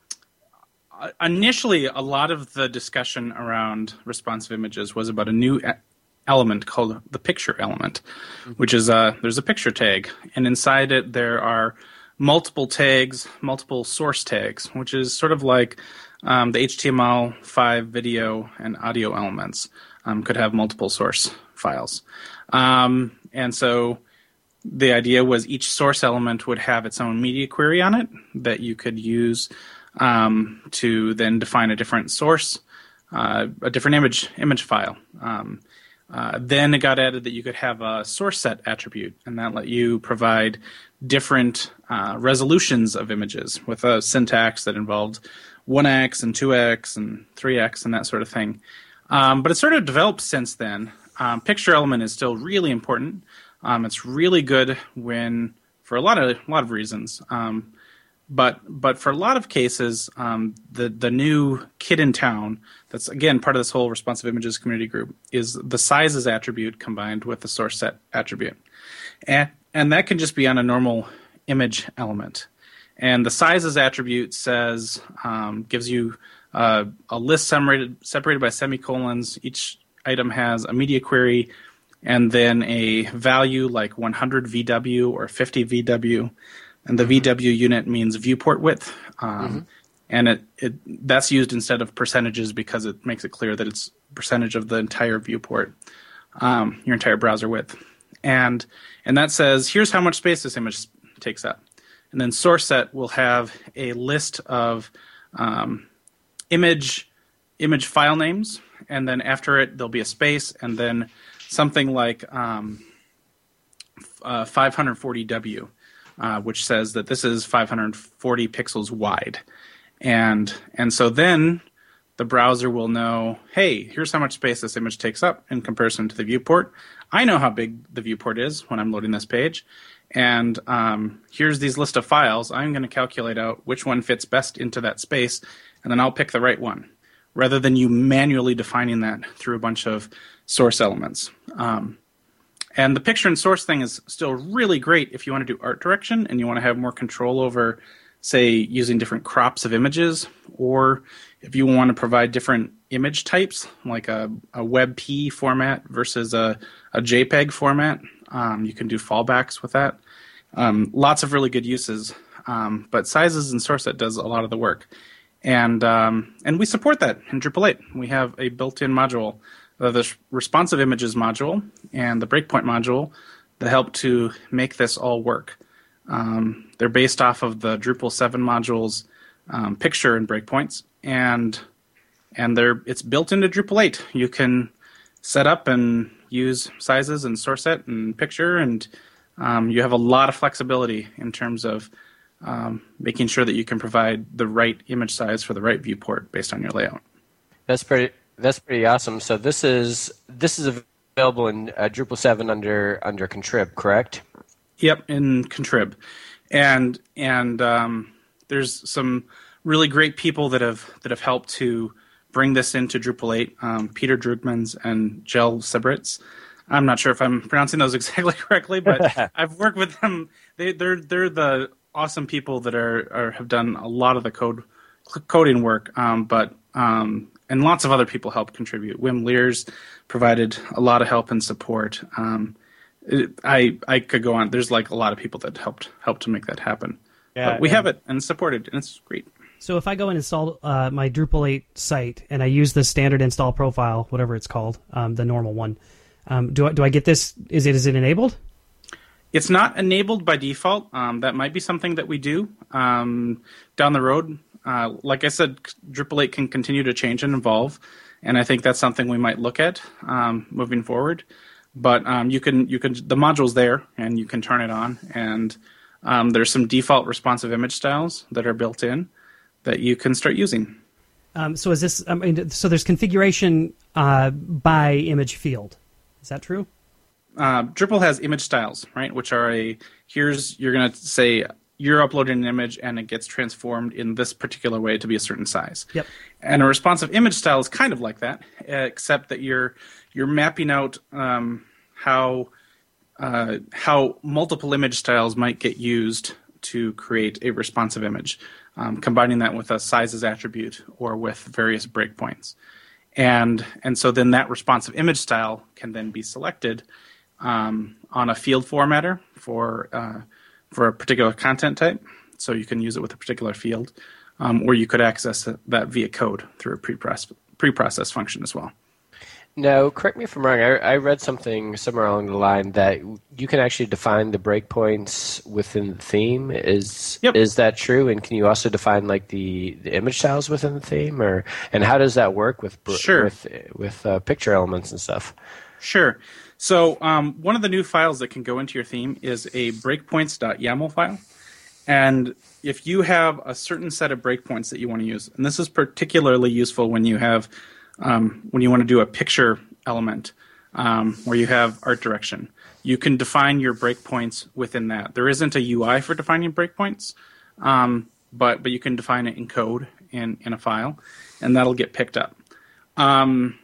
initially, a lot of the discussion around responsive images was about a new e- element called the picture element, which is a, there's a picture tag, and inside it there are multiple tags, multiple source tags, which is sort of like um, the H T M L five video and audio elements um, could have multiple source files. Um, and so the idea was each source element would have its own media query on it that you could use um, to then define a different source, uh, a different image image file. Um, uh, then it got added that you could have a source set attribute, and that let you provide different uh, resolutions of images with a syntax that involved one x and two x and three x and that sort of thing. Um, but it's sort of developed since then. Um, picture element is still really important. Um, it's really good when for a lot of a lot of reasons. Um, but but for a lot of cases, um, the the new kid in town that's again part of this whole responsive images community group is the sizes attribute combined with the source set attribute, and and that can just be on a normal image element. And the sizes attribute says um, gives you uh, a list separated separated by semicolons. Each item has a media query and then a value like one hundred V W or fifty V W, and the mm-hmm. V W unit means viewport width, um, mm-hmm. and it, it that's used instead of percentages because it makes it clear that it's percentage of the entire viewport, um, your entire browser width. and and that says here's how much space this image takes up. And then source set will have a list of um, image image file names, and then after it there'll be a space, and then something like um, uh, five forty W, uh, which says that this is five hundred forty pixels wide, and and so then the browser will know, hey, here's how much space this image takes up in comparison to the viewport. I know how big the viewport is when I'm loading this page. And um, here's these list of files. I'm going to calculate out which one fits best into that space, and then I'll pick the right one, rather than you manually defining that through a bunch of source elements. Um, and the picture and source thing is still really great if you want to do art direction and you want to have more control over, say, using different crops of images, or if you want to provide different image types, like a, a WebP format versus a, a JPEG format. Um, you can do fallbacks with that. Um, lots of really good uses, um, but sizes and source set does a lot of the work. And um, and we support that in Drupal eight. We have a built-in module, uh, the responsive images module and the breakpoint module that help to make this all work. Um, they're based off of the Drupal seven modules, um, picture and breakpoints, and and they're it's built into Drupal eight. You can set up and use sizes and source set and picture, and um, you have a lot of flexibility in terms of um, making sure that you can provide the right image size for the right viewport based on your layout. That's pretty. That's pretty awesome. So this is this is available in uh, Drupal seven under under Contrib, correct? Yep, in Contrib, and and um, there's some really great people that have that have helped to bring this into Drupal eight. Um, Peter Drugmans and Jel Sebritz. I'm not sure if I'm pronouncing those exactly correctly, but I've worked with them. They, they're they're the awesome people that are, are have done a lot of the code coding work. Um, but um, and lots of other people helped contribute. Wim Lears provided a lot of help and support. Um, it, I I could go on. There's like a lot of people that helped helped to make that happen. Yeah, but we and- have it and supported, and it's great. So if I go and install uh, my Drupal eight site and I use the standard install profile, whatever it's called, um, the normal one, um, do I, do I get this? Is it is it enabled? It's not enabled by default. Um, that might be something that we do um, down the road. Uh, like I said, Drupal eight can continue to change and evolve, and I think that's something we might look at um, moving forward. But um, you can you can the module's there, and you can turn it on. And um, there's some default responsive image styles that are built in that you can start using. Um, so is this? I mean, so there's configuration uh, by image field. Is that true? Uh, Drupal has image styles, right? Which are a here's you're going to say you're uploading an image and it gets transformed in this particular way to be a certain size. Yep. And a responsive image style is kind of like that, except that you're you're mapping out um, how uh, how multiple image styles might get used to create a responsive image, um, combining that with a sizes attribute or with various breakpoints. And and so then that responsive image style can then be selected um, on a field formatter for uh, for a particular content type. So you can use it with a particular field, um, or you could access that via code through a preprocess preprocess function as well. Now, correct me if I'm wrong. I, I read something somewhere along the line that you can actually define the breakpoints within the theme. Is Yep. is that true? And can you also define like the, the image styles within the theme, or and how does that work with br- Sure. with with uh, picture elements and stuff? Sure. So um, one of the new files that can go into your theme is a breakpoints.yaml file. And if you have a certain set of breakpoints that you want to use, and this is particularly useful when you have um, when you want to do a picture element um, where you have art direction, you can define your breakpoints within that. There isn't a U I for defining breakpoints, um, but but you can define it in code in, in a file, and that'll get picked up. Um,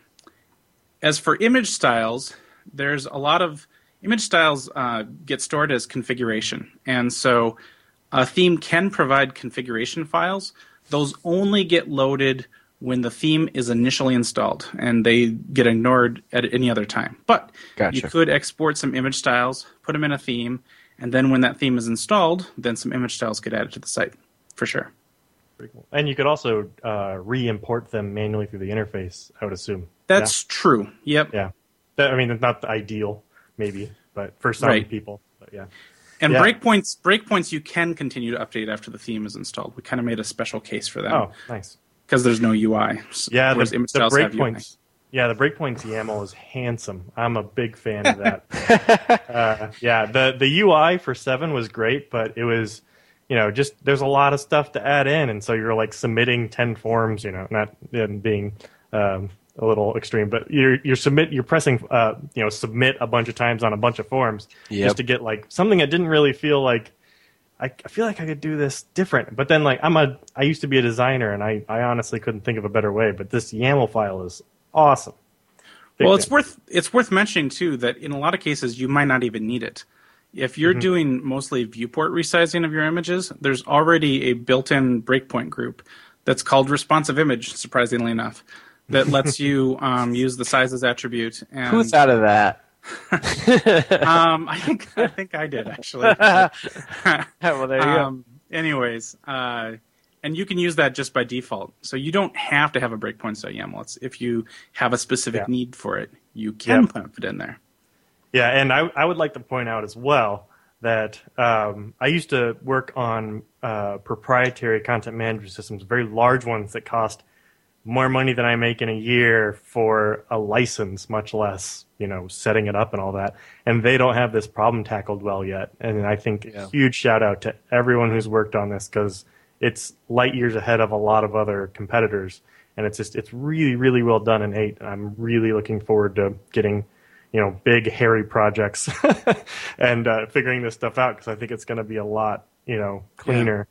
as for image styles, there's a lot of image styles uh, get stored as configuration, and so a theme can provide configuration files. Those only get loaded when the theme is initially installed, and they get ignored at any other time. But Gotcha. you could export some image styles, put them in a theme, and then when that theme is installed, then some image styles get added to the site, for sure. Pretty cool. And you could also uh, re-import them manually through the interface, I would assume. That's true. Yep. Yeah. That, I mean, it's not the ideal, maybe. but for some Right. people, but yeah. And Yeah. breakpoints, breakpoints, you can continue to update after the theme is installed. We kind of made a special case for them Oh, nice. because there's no U I. Yeah, the, whereas the image styles have U I. breakpoints. Yeah, the breakpoints YAML is handsome. I'm a big fan of that. uh, yeah, the the U I for seven was great, but it was, you know, just there's a lot of stuff to add in, and so you're like submitting ten forms. You know, not um, being um, a little extreme, but you're you're submit you're pressing uh, you know submit a bunch of times on a bunch of forms Yep. just to get like something that didn't really feel like. I, I feel like I could do this different, but then like I'm a I used to be a designer, and I, I honestly couldn't think of a better way. But this YAML file is awesome. Big Well, it's fan. worth it's worth mentioning too that in a lot of cases you might not even need it. If you're Mm-hmm. doing mostly viewport resizing of your images, there's already a built-in breakpoint group that's called responsive image, surprisingly enough, that lets you um, use the sizes attribute. And Who thought of that? um, I think I think I did actually. Well, there you go. um, anyways, uh, and you can use that just by default. So you don't have to have a breakpoints.yaml. It's if you have a specific Yeah. need for it, you can Yep. put it in there. Yeah, and I I would like to point out as well that um, I used to work on uh, proprietary content management systems, very large ones that cost more money than I make in a year for a license, much less, you know, setting it up and all that. And they don't have this problem tackled well yet. And I think Yeah. huge shout out to everyone who's worked on this because it's light years ahead of a lot of other competitors. And it's just, it's really, really well done in eight. And I'm really looking forward to getting, you know, big, hairy projects and uh, figuring this stuff out because I think it's going to be a lot, you know, cleaner.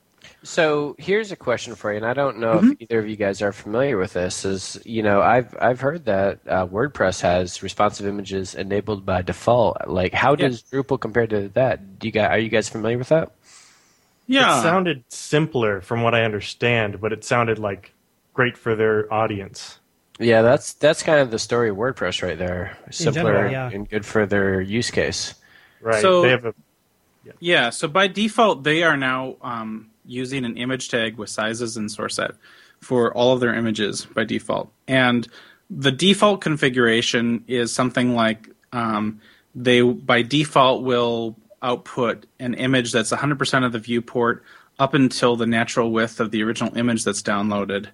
So here's a question for you, and I don't know if either of you guys are familiar with this. Is you know I've I've heard that uh, WordPress has responsive images enabled by default. Like, how does Drupal compare to that? Do you guys are you guys familiar with that? Yeah. It sounded simpler from what I understand, but it sounded like great for their audience. Yeah, that's that's kind of the story of WordPress right there. Simpler general, yeah. and good for their use case. Right. So- they have a Yeah, so by default, they are now um, using an image tag with sizes and source set for all of their images by default. And the default configuration is something like um, they, by default, will output an image that's one hundred percent of the viewport up until the natural width of the original image that's downloaded.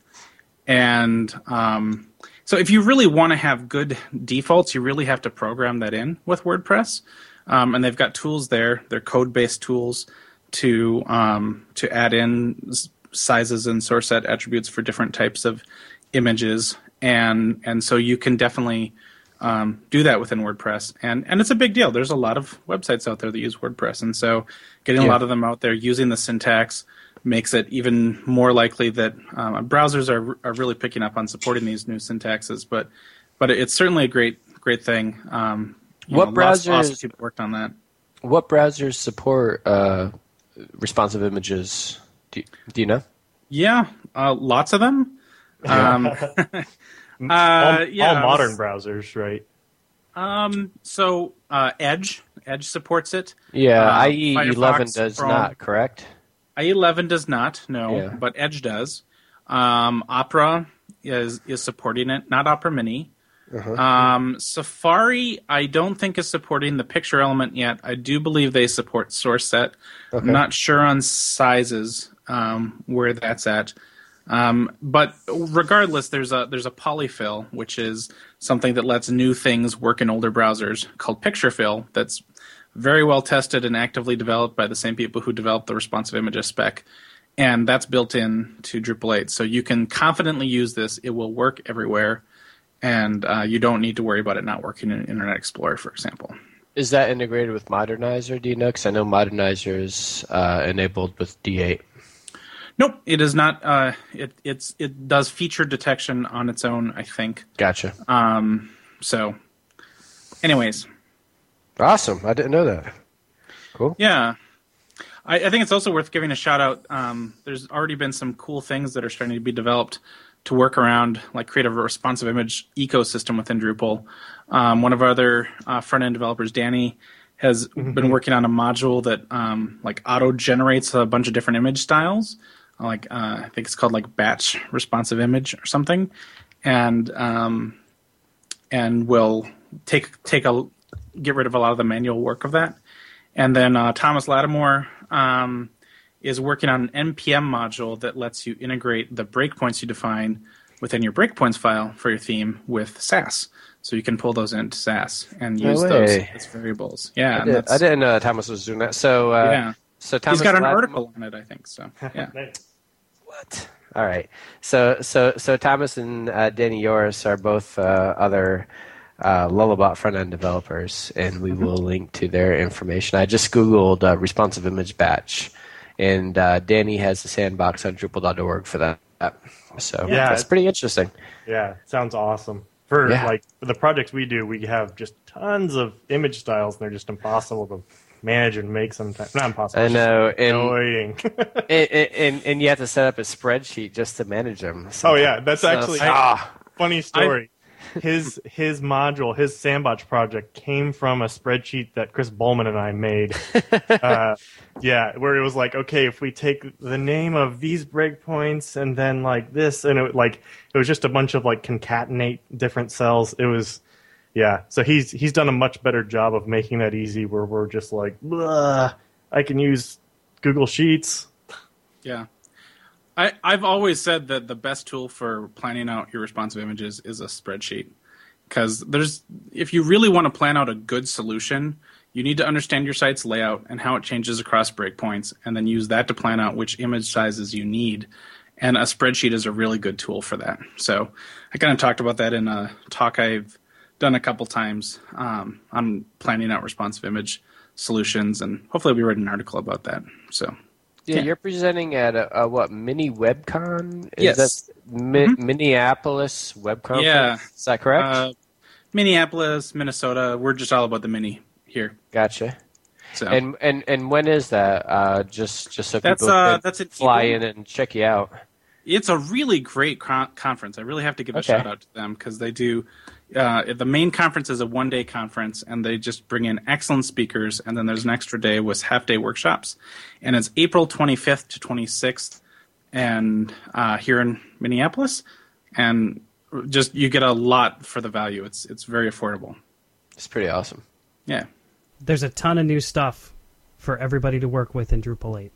And um, so if you really want to have good defaults, you really have to program that in with WordPress. Um, and they've got tools there. They're code-based tools to um, to add in s- sizes and source set attributes for different types of images, and and so you can definitely um, do that within WordPress. And and it's a big deal. There's a lot of websites out there that use WordPress, and so getting a Yeah. lot of them out there using the syntax makes it even more likely that um, browsers are are really picking up on supporting these new syntaxes. But but it's certainly a great great thing. Um, you What know, lots- lots of browsers- people worked on that. What browsers support uh, responsive images? Do you, do you know? Yeah, uh, lots of them. Um, all, uh, yeah, all modern browsers, right? Um, so uh, Edge, Edge supports it. Yeah, Uh, I E eleven Firefox, does Chrome. not, correct? I E eleven does not, no, Yeah. but Edge does. Um, Opera is is supporting it, not Opera Mini. Um, Safari, I don't think is supporting the picture element yet. I do believe they support source set. I'm not sure on sizes um, where that's at. Um, but regardless, there's a there's a polyfill, which is something that lets new things work in older browsers called PictureFill. That's very well tested and actively developed by the same people who developed the responsive images spec, and that's built in to Drupal eight. So you can confidently use this; it will work everywhere, and uh, you don't need to worry about it not working in Internet Explorer, for example. Is that integrated with Modernizer? Do you know? Because I know Modernizer is uh, enabled with D eight. Nope, it is not. Uh, it it's it does feature detection on its own, I think. Gotcha. Um, so, anyways. Awesome. I didn't know that. Cool. Yeah. I, I think it's also worth giving a shout out. Um, there's already been some cool things that are starting to be developed to work around, like create a responsive image ecosystem within Drupal. Um, one of our other uh, front end developers, Danny, has been working on a module that um, like auto generates a bunch of different image styles. Like uh, I think it's called like batch responsive image or something, and um, and will take take a get rid of a lot of the manual work of that. And then uh, Thomas Lattimore um, is working on an N P M module that lets you integrate the breakpoints you define within your breakpoints file for your theme with Sass. So you can pull those into Sass and No use way. those as variables. Yeah, I, and did, that's- I didn't know Thomas was doing that. So, uh, yeah. so Thomas He's got an Lat- article on it, I think. So yeah. What? All right. So, so, so Thomas and uh, Danny Yoris are both uh, other uh, Lullabot front-end developers, and we will link to their information. I just Googled uh, responsive image batch, and uh, Danny has a sandbox on Drupal dot org for that. So Yeah. that's pretty interesting. Yeah, sounds awesome. For Yeah. like for the projects we do, we have just tons of image styles, and they're just impossible to manage and make sometimes. Not impossible. I it's know, just and- annoying. and, and, and you have to set up a spreadsheet just to manage them. oh yeah, that's So- actually ah. funny story. his his module, his sandbox project came from a spreadsheet that Chris Bowman and I made. uh, yeah, where it was like, okay, if we take the name of these breakpoints and then like this, and it like it was just a bunch of like concatenate different cells. It was, yeah. So he's he's done a much better job of making that easy. Where we're just like, "Blah, I can use Google Sheets. Yeah. I, I've always said that the best tool for planning out your responsive images is a spreadsheet. Because there's, if you really want to plan out a good solution, you need to understand your site's layout and how it changes across breakpoints, and then use that to plan out which image sizes you need. And a spreadsheet is a really good tool for that. So I kind of talked about that in a talk I've done a couple times um, on planning out responsive image solutions, and hopefully we write an article about that. So. Yeah, Yeah. you're presenting at a, a what mini WebCon? Is Yes. that Mi- Minneapolis Web Conference? Yeah. Is that correct? Uh, Minneapolis, Minnesota. We're just all about the mini here. Gotcha. So And and and when is that? Uh, just just so That's, people uh, can that's in fly April. in and check you out. it's a really great con- conference. I really have to give a Okay. shout out to them because they do. Uh, the main conference is a one day conference, and they just bring in excellent speakers. And then there's an extra day with half day workshops, and it's April twenty-fifth to twenty-sixth, and uh, here in Minneapolis, and just you get a lot for the value. It's it's very affordable. It's pretty awesome. Yeah. There's a ton of new stuff for everybody to work with in Drupal eight.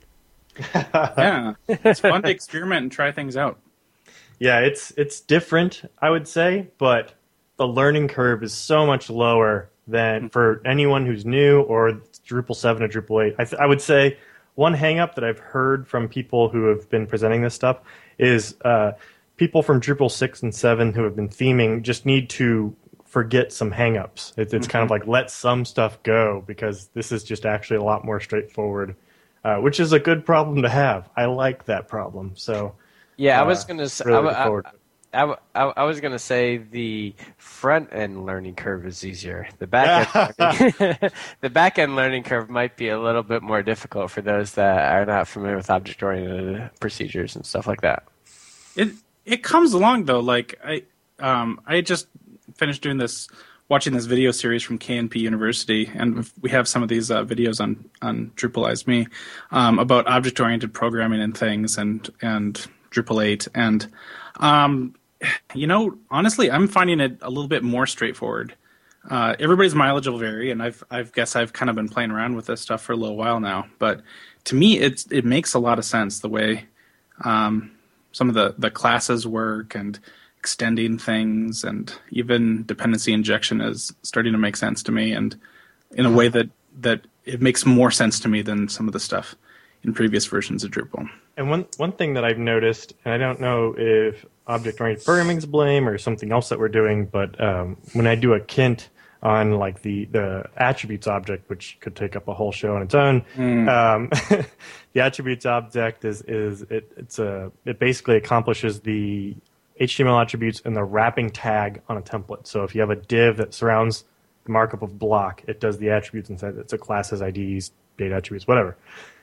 Yeah, it's fun to experiment and try things out. Yeah, it's it's different, I would say, but the learning curve is so much lower than for anyone who's new or Drupal seven or Drupal eight. I, th- I would say one hang-up that I've heard from people who have been presenting this stuff is uh, people from Drupal six and seven who have been theming just need to forget some hang-ups. It, it's kind of like let some stuff go because this is just actually a lot more straightforward, uh, which is a good problem to have. I like that problem. So Yeah, I Uh, was gonna say. really I, look I, forward to it. I, I, I was gonna say the front end learning curve is easier. The back end, learning, the back end learning curve might be a little bit more difficult for those that are not familiar with object oriented procedures and stuff like that. It it comes along though. Like I um I just finished doing this, watching this video series from K N P University, and we have some of these uh, videos on on Drupalize Me um, about object oriented programming and things, and and Drupal eight, and um you know honestly I'm finding it a little bit more straightforward. Uh, everybody's mileage will vary, and I've I've guess I've kind of been playing around with this stuff for a little while now, but to me it's it makes a lot of sense the way um, some of the, the classes work and extending things, and even dependency injection is starting to make sense to me, and in a way that, that it makes more sense to me than some of the stuff in previous versions of Drupal. And one one thing that I've noticed, and I don't know if object-oriented programming's blame or something else that we're doing, but um, when I do a kint on like the, the attributes object, which could take up a whole show on its own, Mm. um, the attributes object is is it it's a it basically accomplishes the H T M L attributes and the wrapping tag on a template. So if you have a div that surrounds the markup of block, it does the attributes inside. It's a classes, I Ds, data attributes, whatever.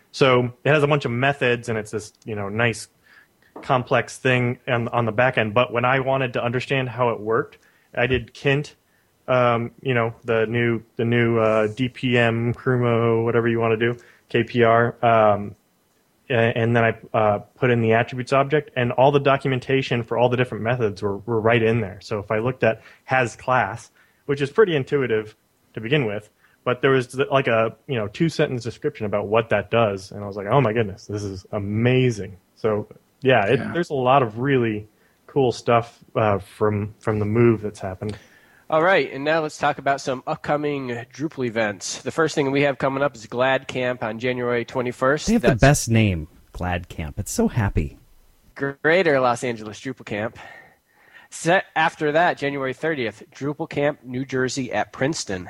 So it has a bunch of methods, and it's this you know nice complex thing on, on the back end. But when I wanted to understand how it worked, I did kint, um, you know, the new the new uh, D P M, Crumo, whatever you want to do, K P R, um, and, and then I uh, put in the attributes object, and all the documentation for all the different methods were, were right in there. So if I looked at has class, which is pretty intuitive to begin with. But there was like a you know two sentence description about what that does, and I was like, oh my goodness, this is amazing. So yeah, it, Yeah. there's a lot of really cool stuff uh, from from the move that's happened. All right, and now let's talk about some upcoming Drupal events. The first thing we have coming up is Glad Camp on January twenty-first. They have the That's best name, Glad Camp. It's so happy. Greater Los Angeles Drupal Camp. Set after that, January thirtieth, Drupal Camp, New Jersey at Princeton.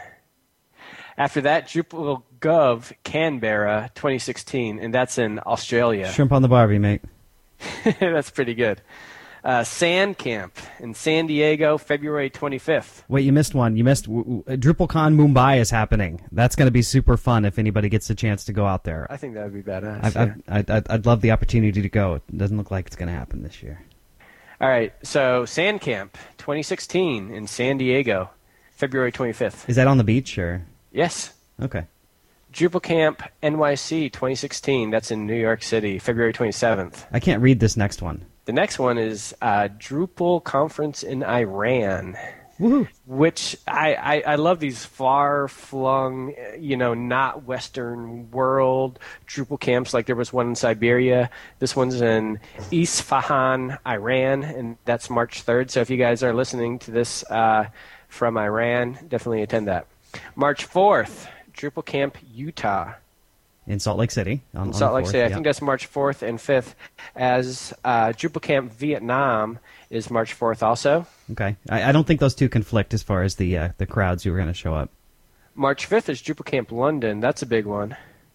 After that, Drupal Gov Canberra twenty sixteen, and that's in Australia. Shrimp on the Barbie, mate. That's pretty good. Uh, Sand Camp in San Diego, February twenty-fifth. Wait, you missed one. You missed w- w- DrupalCon Mumbai is happening. That's going to be super fun if anybody gets the chance to go out there. I think that would be badass. I've, yeah. I've, I'd, I'd love the opportunity to go. It doesn't look like it's going to happen this year. All right, so Sand Camp twenty sixteen in San Diego, February twenty-fifth. Is that on the beach or? Yes. Okay. Drupal Camp N Y C twenty sixteen, that's in New York City, February twenty-seventh. I can't read this next one. The next one is uh, Drupal Conference in Iran, Woohoo! which I, I, I love these far-flung, you know, not Western world Drupal camps. Like there was one in Siberia. This one's in Isfahan, Iran, and that's March third. So if you guys are listening to this uh, from Iran, definitely attend that. March fourth, Drupal Camp Utah. In Salt Lake City. On, on Salt the Lake fourth, City. I yeah. think that's March fourth and fifth. As uh, Drupal Camp Vietnam is March fourth also. Okay. I, I don't think those two conflict as far as the uh, the crowds who are going to show up. March fifth is Drupal Camp London. That's a big one.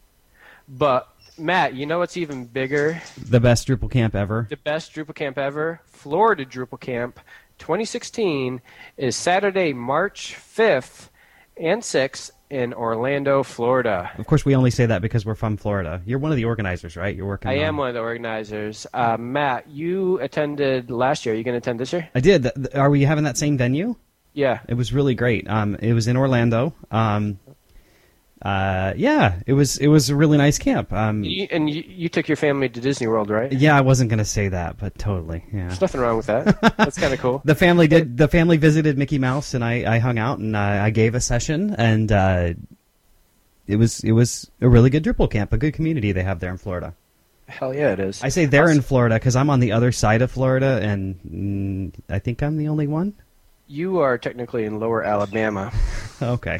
But, Matt, you know what's even bigger? The best Drupal camp ever. The best Drupal camp ever? Florida Drupal Camp twenty sixteen is Saturday, March fifth and sixth in Orlando, Florida. Of course, we only say that because we're from Florida. You're one of the organizers, right? You're working I on... am one of the organizers. Uh, Matt, you attended last year. Are you going to attend this year? I did. Th- th- Are we having that same venue? Yeah. It was really great. Um, it was in Orlando. Um, uh, yeah, it was it was a really nice camp. Um, You, and you, you took your family to Disney World, right? yeah, I wasn't going to say that, but totally. Yeah. There's nothing wrong with that. That's kind of cool. The family did. The family visited Mickey Mouse, and I, I hung out and I, I gave a session, and uh, it was it was a really good Drupal camp, a good community they have there in Florida. Hell yeah, it is. I say they're in Florida because I'm on the other side of Florida, and mm, I think I'm the only one. You are technically in Lower Alabama. Okay.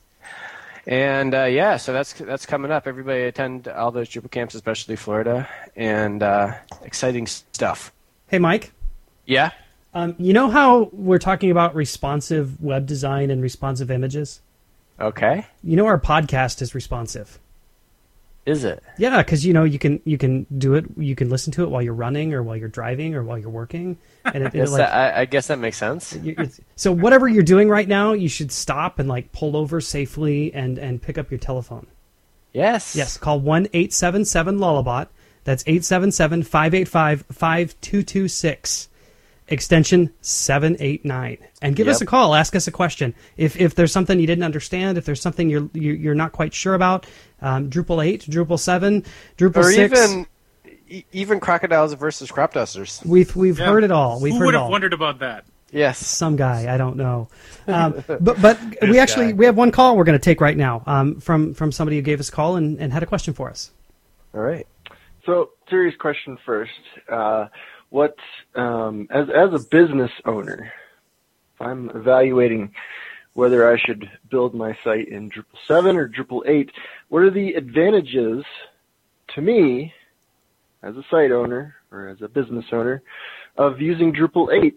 And uh, yeah, so that's that's coming up. Everybody attend all those Drupal camps, especially Florida, and uh, exciting stuff. Hey, Mike. Yeah. Um, you know how we're talking about responsive web design and responsive images? Okay. You know our podcast is responsive. Is it? Yeah, because you know you can you can do it. You can listen to it while you're running, or while you're driving, or while you're working. And it, it Yes, like, that, I, I guess that makes sense. you- it's- so whatever you're doing right now, you should stop and like pull over safely and and pick up your telephone. Yes. Yes, call one eight seven seven Lullabot. That's eight seven seven, five eight five, five two two six. Extension seven eight nine, and give us a Yep. call. Ask us a question. If if there's something you didn't understand, if there's something you're you're you're not quite sure about, um, Drupal eight, Drupal seven, Drupal Or six, even e- even crocodiles versus crop dusters. we've we've Yeah. heard it all. We've Who heard would it have all. wondered about that? Yes. Some guy, I don't know. Um, but but we actually guy. we have one call we're going to take right now um, from from somebody who gave us a call and, and had a question for us. All right. So, serious question first. Uh, what, um, as as a business owner, if I'm evaluating whether I should build my site in Drupal seven or Drupal eight, what are the advantages to me, as a site owner or as a business owner, of using Drupal eight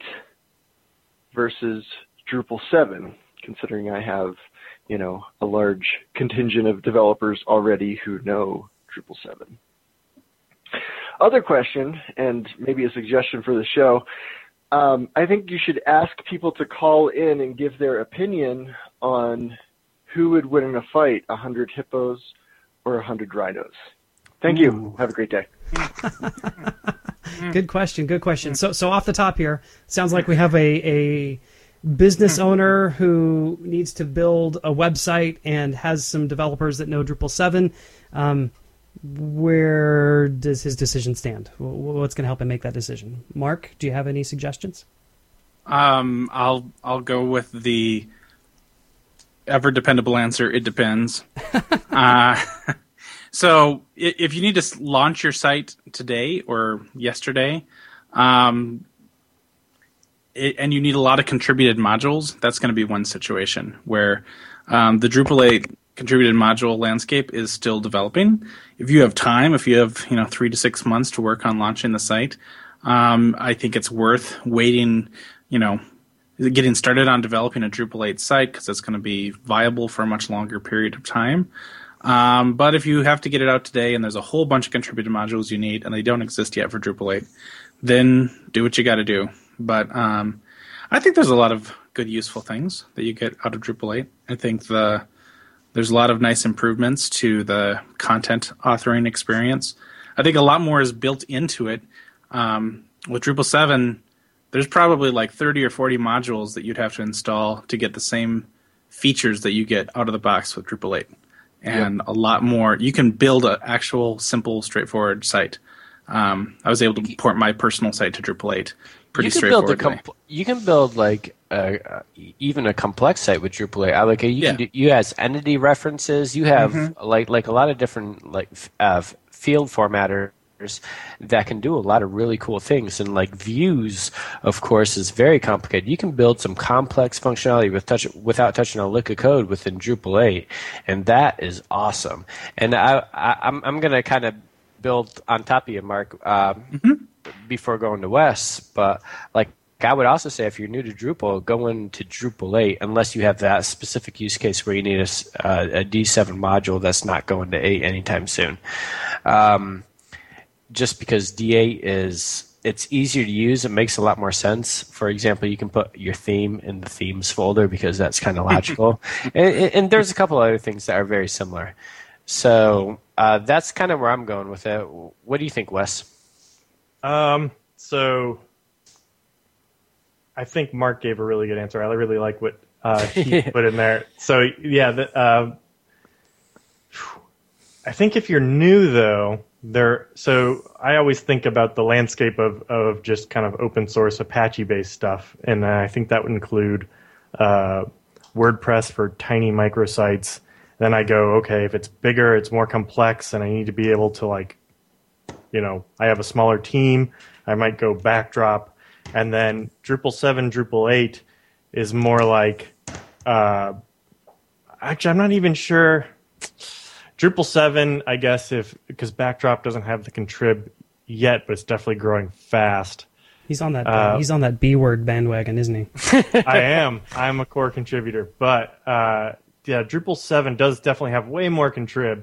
versus Drupal seven, considering I have, you know, a large contingent of developers already who know Drupal seven? Other question, and maybe a suggestion for the show, um, I think you should ask people to call in and give their opinion on who would win in a fight, one hundred hippos or one hundred rhinos. Thank you. Have a great day. Good question. Good question. So so off the top here, sounds like we have a a business owner who needs to build a website and has some developers that know Drupal seven. Um, where does his decision stand? Wh- What's going to help him make that decision? Mark, do you have any suggestions? Um, I'll I'll go with the ever dependable answer, it depends. uh, so if you need to launch your site today or yesterday, um, it, and you need a lot of contributed modules, that's going to be one situation where um, the Drupal eight contributed module landscape is still developing. If you have time, if you have you know three to six months to work on launching the site, um, I think it's worth waiting, you know, getting started on developing a Drupal eight site because it's going to be viable for a much longer period of time. Um, but if you have to get it out today and there's a whole bunch of contributed modules you need and they don't exist yet for Drupal eight, then do what you got to do. But um, I think there's a lot of good, useful things that you get out of Drupal eight. I think the there's a lot of nice improvements to the content authoring experience. I think a lot more is built into it. Um, with Drupal seven, there's probably like thirty or forty modules that you'd have to install to get the same features that you get out of the box with Drupal eight. And yep. a lot more. You can build an actual, simple, straightforward site. Um, I was able to port my personal site to Drupal eight pretty you can straightforwardly. Build a compl- you can build like a, uh, even a complex site with Drupal eight. I like you yeah. can do, you has entity references. You have mm-hmm. like like a lot of different like uh, field formatters that can do a lot of really cool things. And like views, of course, is very complicated. You can build some complex functionality with touch without touching a lick of code within Drupal eight, and that is awesome. And I, I I'm I'm gonna kind of build on top of you, Mark, um, mm-hmm. before going to Wes. But like I would also say, if you're new to Drupal, go into Drupal eight unless you have that specific use case where you need a, uh, a D seven module that's not going to eight anytime soon. Um, just because D eight is it's easier to use, it makes a lot more sense. For example, you can put your theme in the themes folder because that's kind of logical. and, and there's a couple other things that are very similar. So uh, that's kind of where I'm going with it. What do you think, Wes? Um, so I think Mark gave a really good answer. I really like what uh, he put in there. So yeah, the, uh, I think if you're new though, there. So I always think about the landscape of of just kind of open source Apache based stuff, and I think that would include uh, WordPress for tiny microsites. Then I go, okay, if it's bigger, it's more complex, and I need to be able to like, you know, I have a smaller team. I might go Backdrop, and then Drupal seven, Drupal eight is more like. Uh, actually, I'm not even sure. Drupal seven, I guess, if because Backdrop doesn't have the contrib yet, but it's definitely growing fast. He's on that. Uh, he's on that B word bandwagon, isn't he? I am. I'm a core contributor, but uh, yeah, Drupal seven does definitely have way more contrib,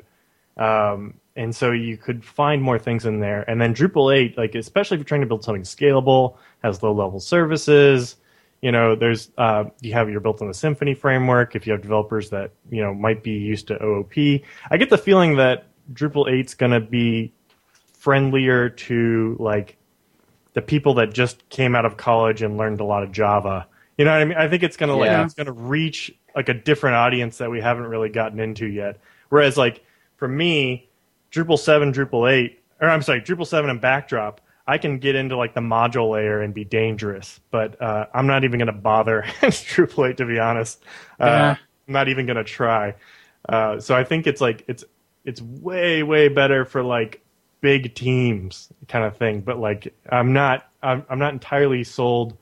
um, and so you could find more things in there. And then Drupal eight, like especially if you're trying to build something scalable, has low-level services. You know, there's uh, you have your built on the Symfony framework. If you have developers that you know might be used to O O P, I get the feeling that Drupal eight's going to be friendlier to like the people that just came out of college and learned a lot of Java. You know what I mean? I think it's going to like Yeah. it's going to reach like a different audience that we haven't really gotten into yet. Whereas like for me, Drupal seven, Drupal eight, or I'm sorry, Drupal seven and Backdrop. I can get into like the module layer and be dangerous, but uh, I'm not even going to bother Drupal eight, to be honest. Uh, Yeah. I'm not even going to try. Uh, so I think it's like it's it's way way better for like big teams kind of thing. But like I'm not I'm, I'm not entirely sold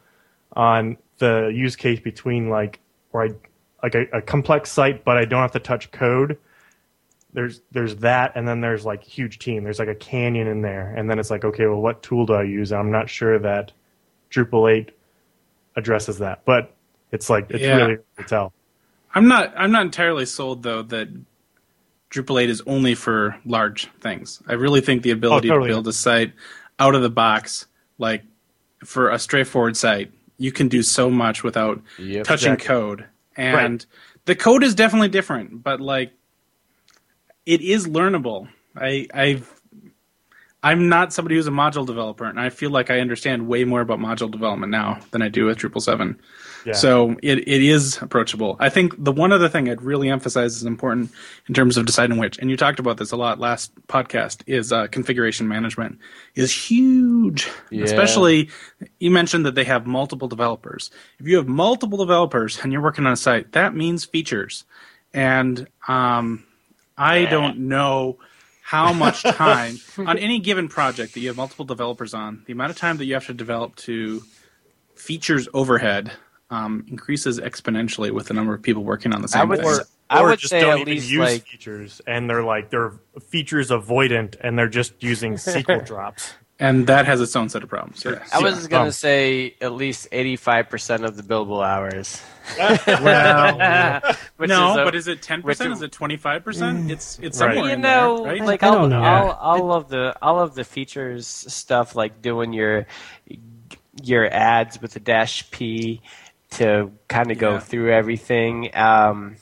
on the use case between like where I like a, a complex site, but I don't have to touch code. There's there's that, and then there's like huge team. There's like a canyon in there, and then it's like, okay, well, what tool do I use? I'm not sure that Drupal eight addresses that, but it's like it's Yeah. really hard to tell. I'm not. I'm not entirely sold though that Drupal eight is only for large things. I really think the ability Oh, totally. to build a site out of the box, like for a straightforward site, you can do so much without Yep. touching Exactly. code. And Right. the code is definitely different, but like it is learnable. I I've I'm not somebody who's a module developer, and I feel like I understand way more about module development now than I do with Drupal seven. Yeah. So it, it is approachable. I think the one other thing I'd really emphasize is important in terms of deciding which, and you talked about this a lot last podcast, is uh, configuration management is huge. Yeah. Especially, you mentioned that they have multiple developers. If you have multiple developers and you're working on a site, that means features. And um, I don't know how much time on any given project that you have multiple developers on, the amount of time that you have to develop to features overhead um, increases exponentially with the number of people working on the same I would, thing. Or, I or would just say don't at even least use like features, and they're like they're features avoidant, and they're just using S Q L drops. And that has its own set of problems. Yeah. I was Yeah. gonna Um, say at least eighty-five percent of the billable hours. Well, Which no, is a- but is it ten percent? which- Is it twenty-five percent? It's it's Right. somewhere you in know, there, right? like I all, don't know. all, Yeah. all of the all of the features stuff, like doing your your ads with the dash P to kind of go Yeah. through everything. Um,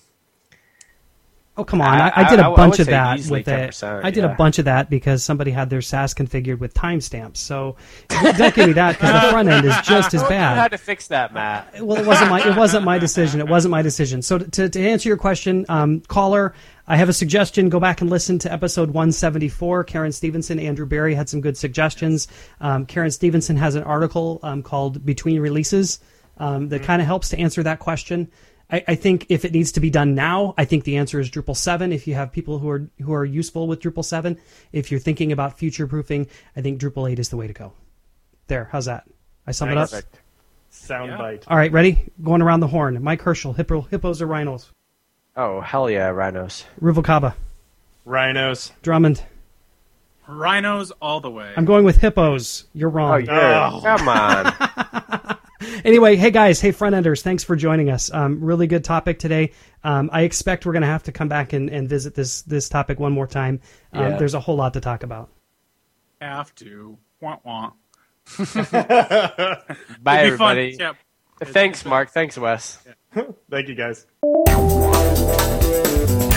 Oh come on! I- I, I did I- I a would bunch of say that easily with it. ten percent, I did yeah. a bunch of that because somebody had their S A S configured with timestamps. So don't give me that because the front end is just as I bad. had to fix that, Matt. Well, it wasn't my it wasn't my decision. It wasn't my decision. So to to answer your question, um, caller, I have a suggestion. Go back and listen to episode one seventy-four. Karen Stevenson, Andrew Barry had some good suggestions. Um, Karen Stevenson has an article um, called "Between Releases" um, that kind of helps to answer that question. I, I think if it needs to be done now, I think the answer is Drupal seven. If you have people who are who are useful with Drupal seven, if you're thinking about future proofing, I think Drupal eight is the way to go. There, how's that? I sum it up. Perfect. Soundbite. All right, ready? Going around the horn. Mike Herschel, hippo, hippos or rhinos? Oh hell yeah, rhinos. Ruvalcaba, Rhinos. Drummond. Rhinos all the way. I'm going with hippos. You're Oh wrong. yeah, Oh. come on. Anyway, hey guys, hey front enders, thanks for joining us. Um, really good topic today. Um, I expect we're going to have to come back and, and visit this this topic one more time. Um, Yeah. There's a whole lot to talk about. Have to. Wah, wah. Bye It'd be fun. everybody. Yep. Thanks, Mark. Thanks, Wes. Thank you, guys.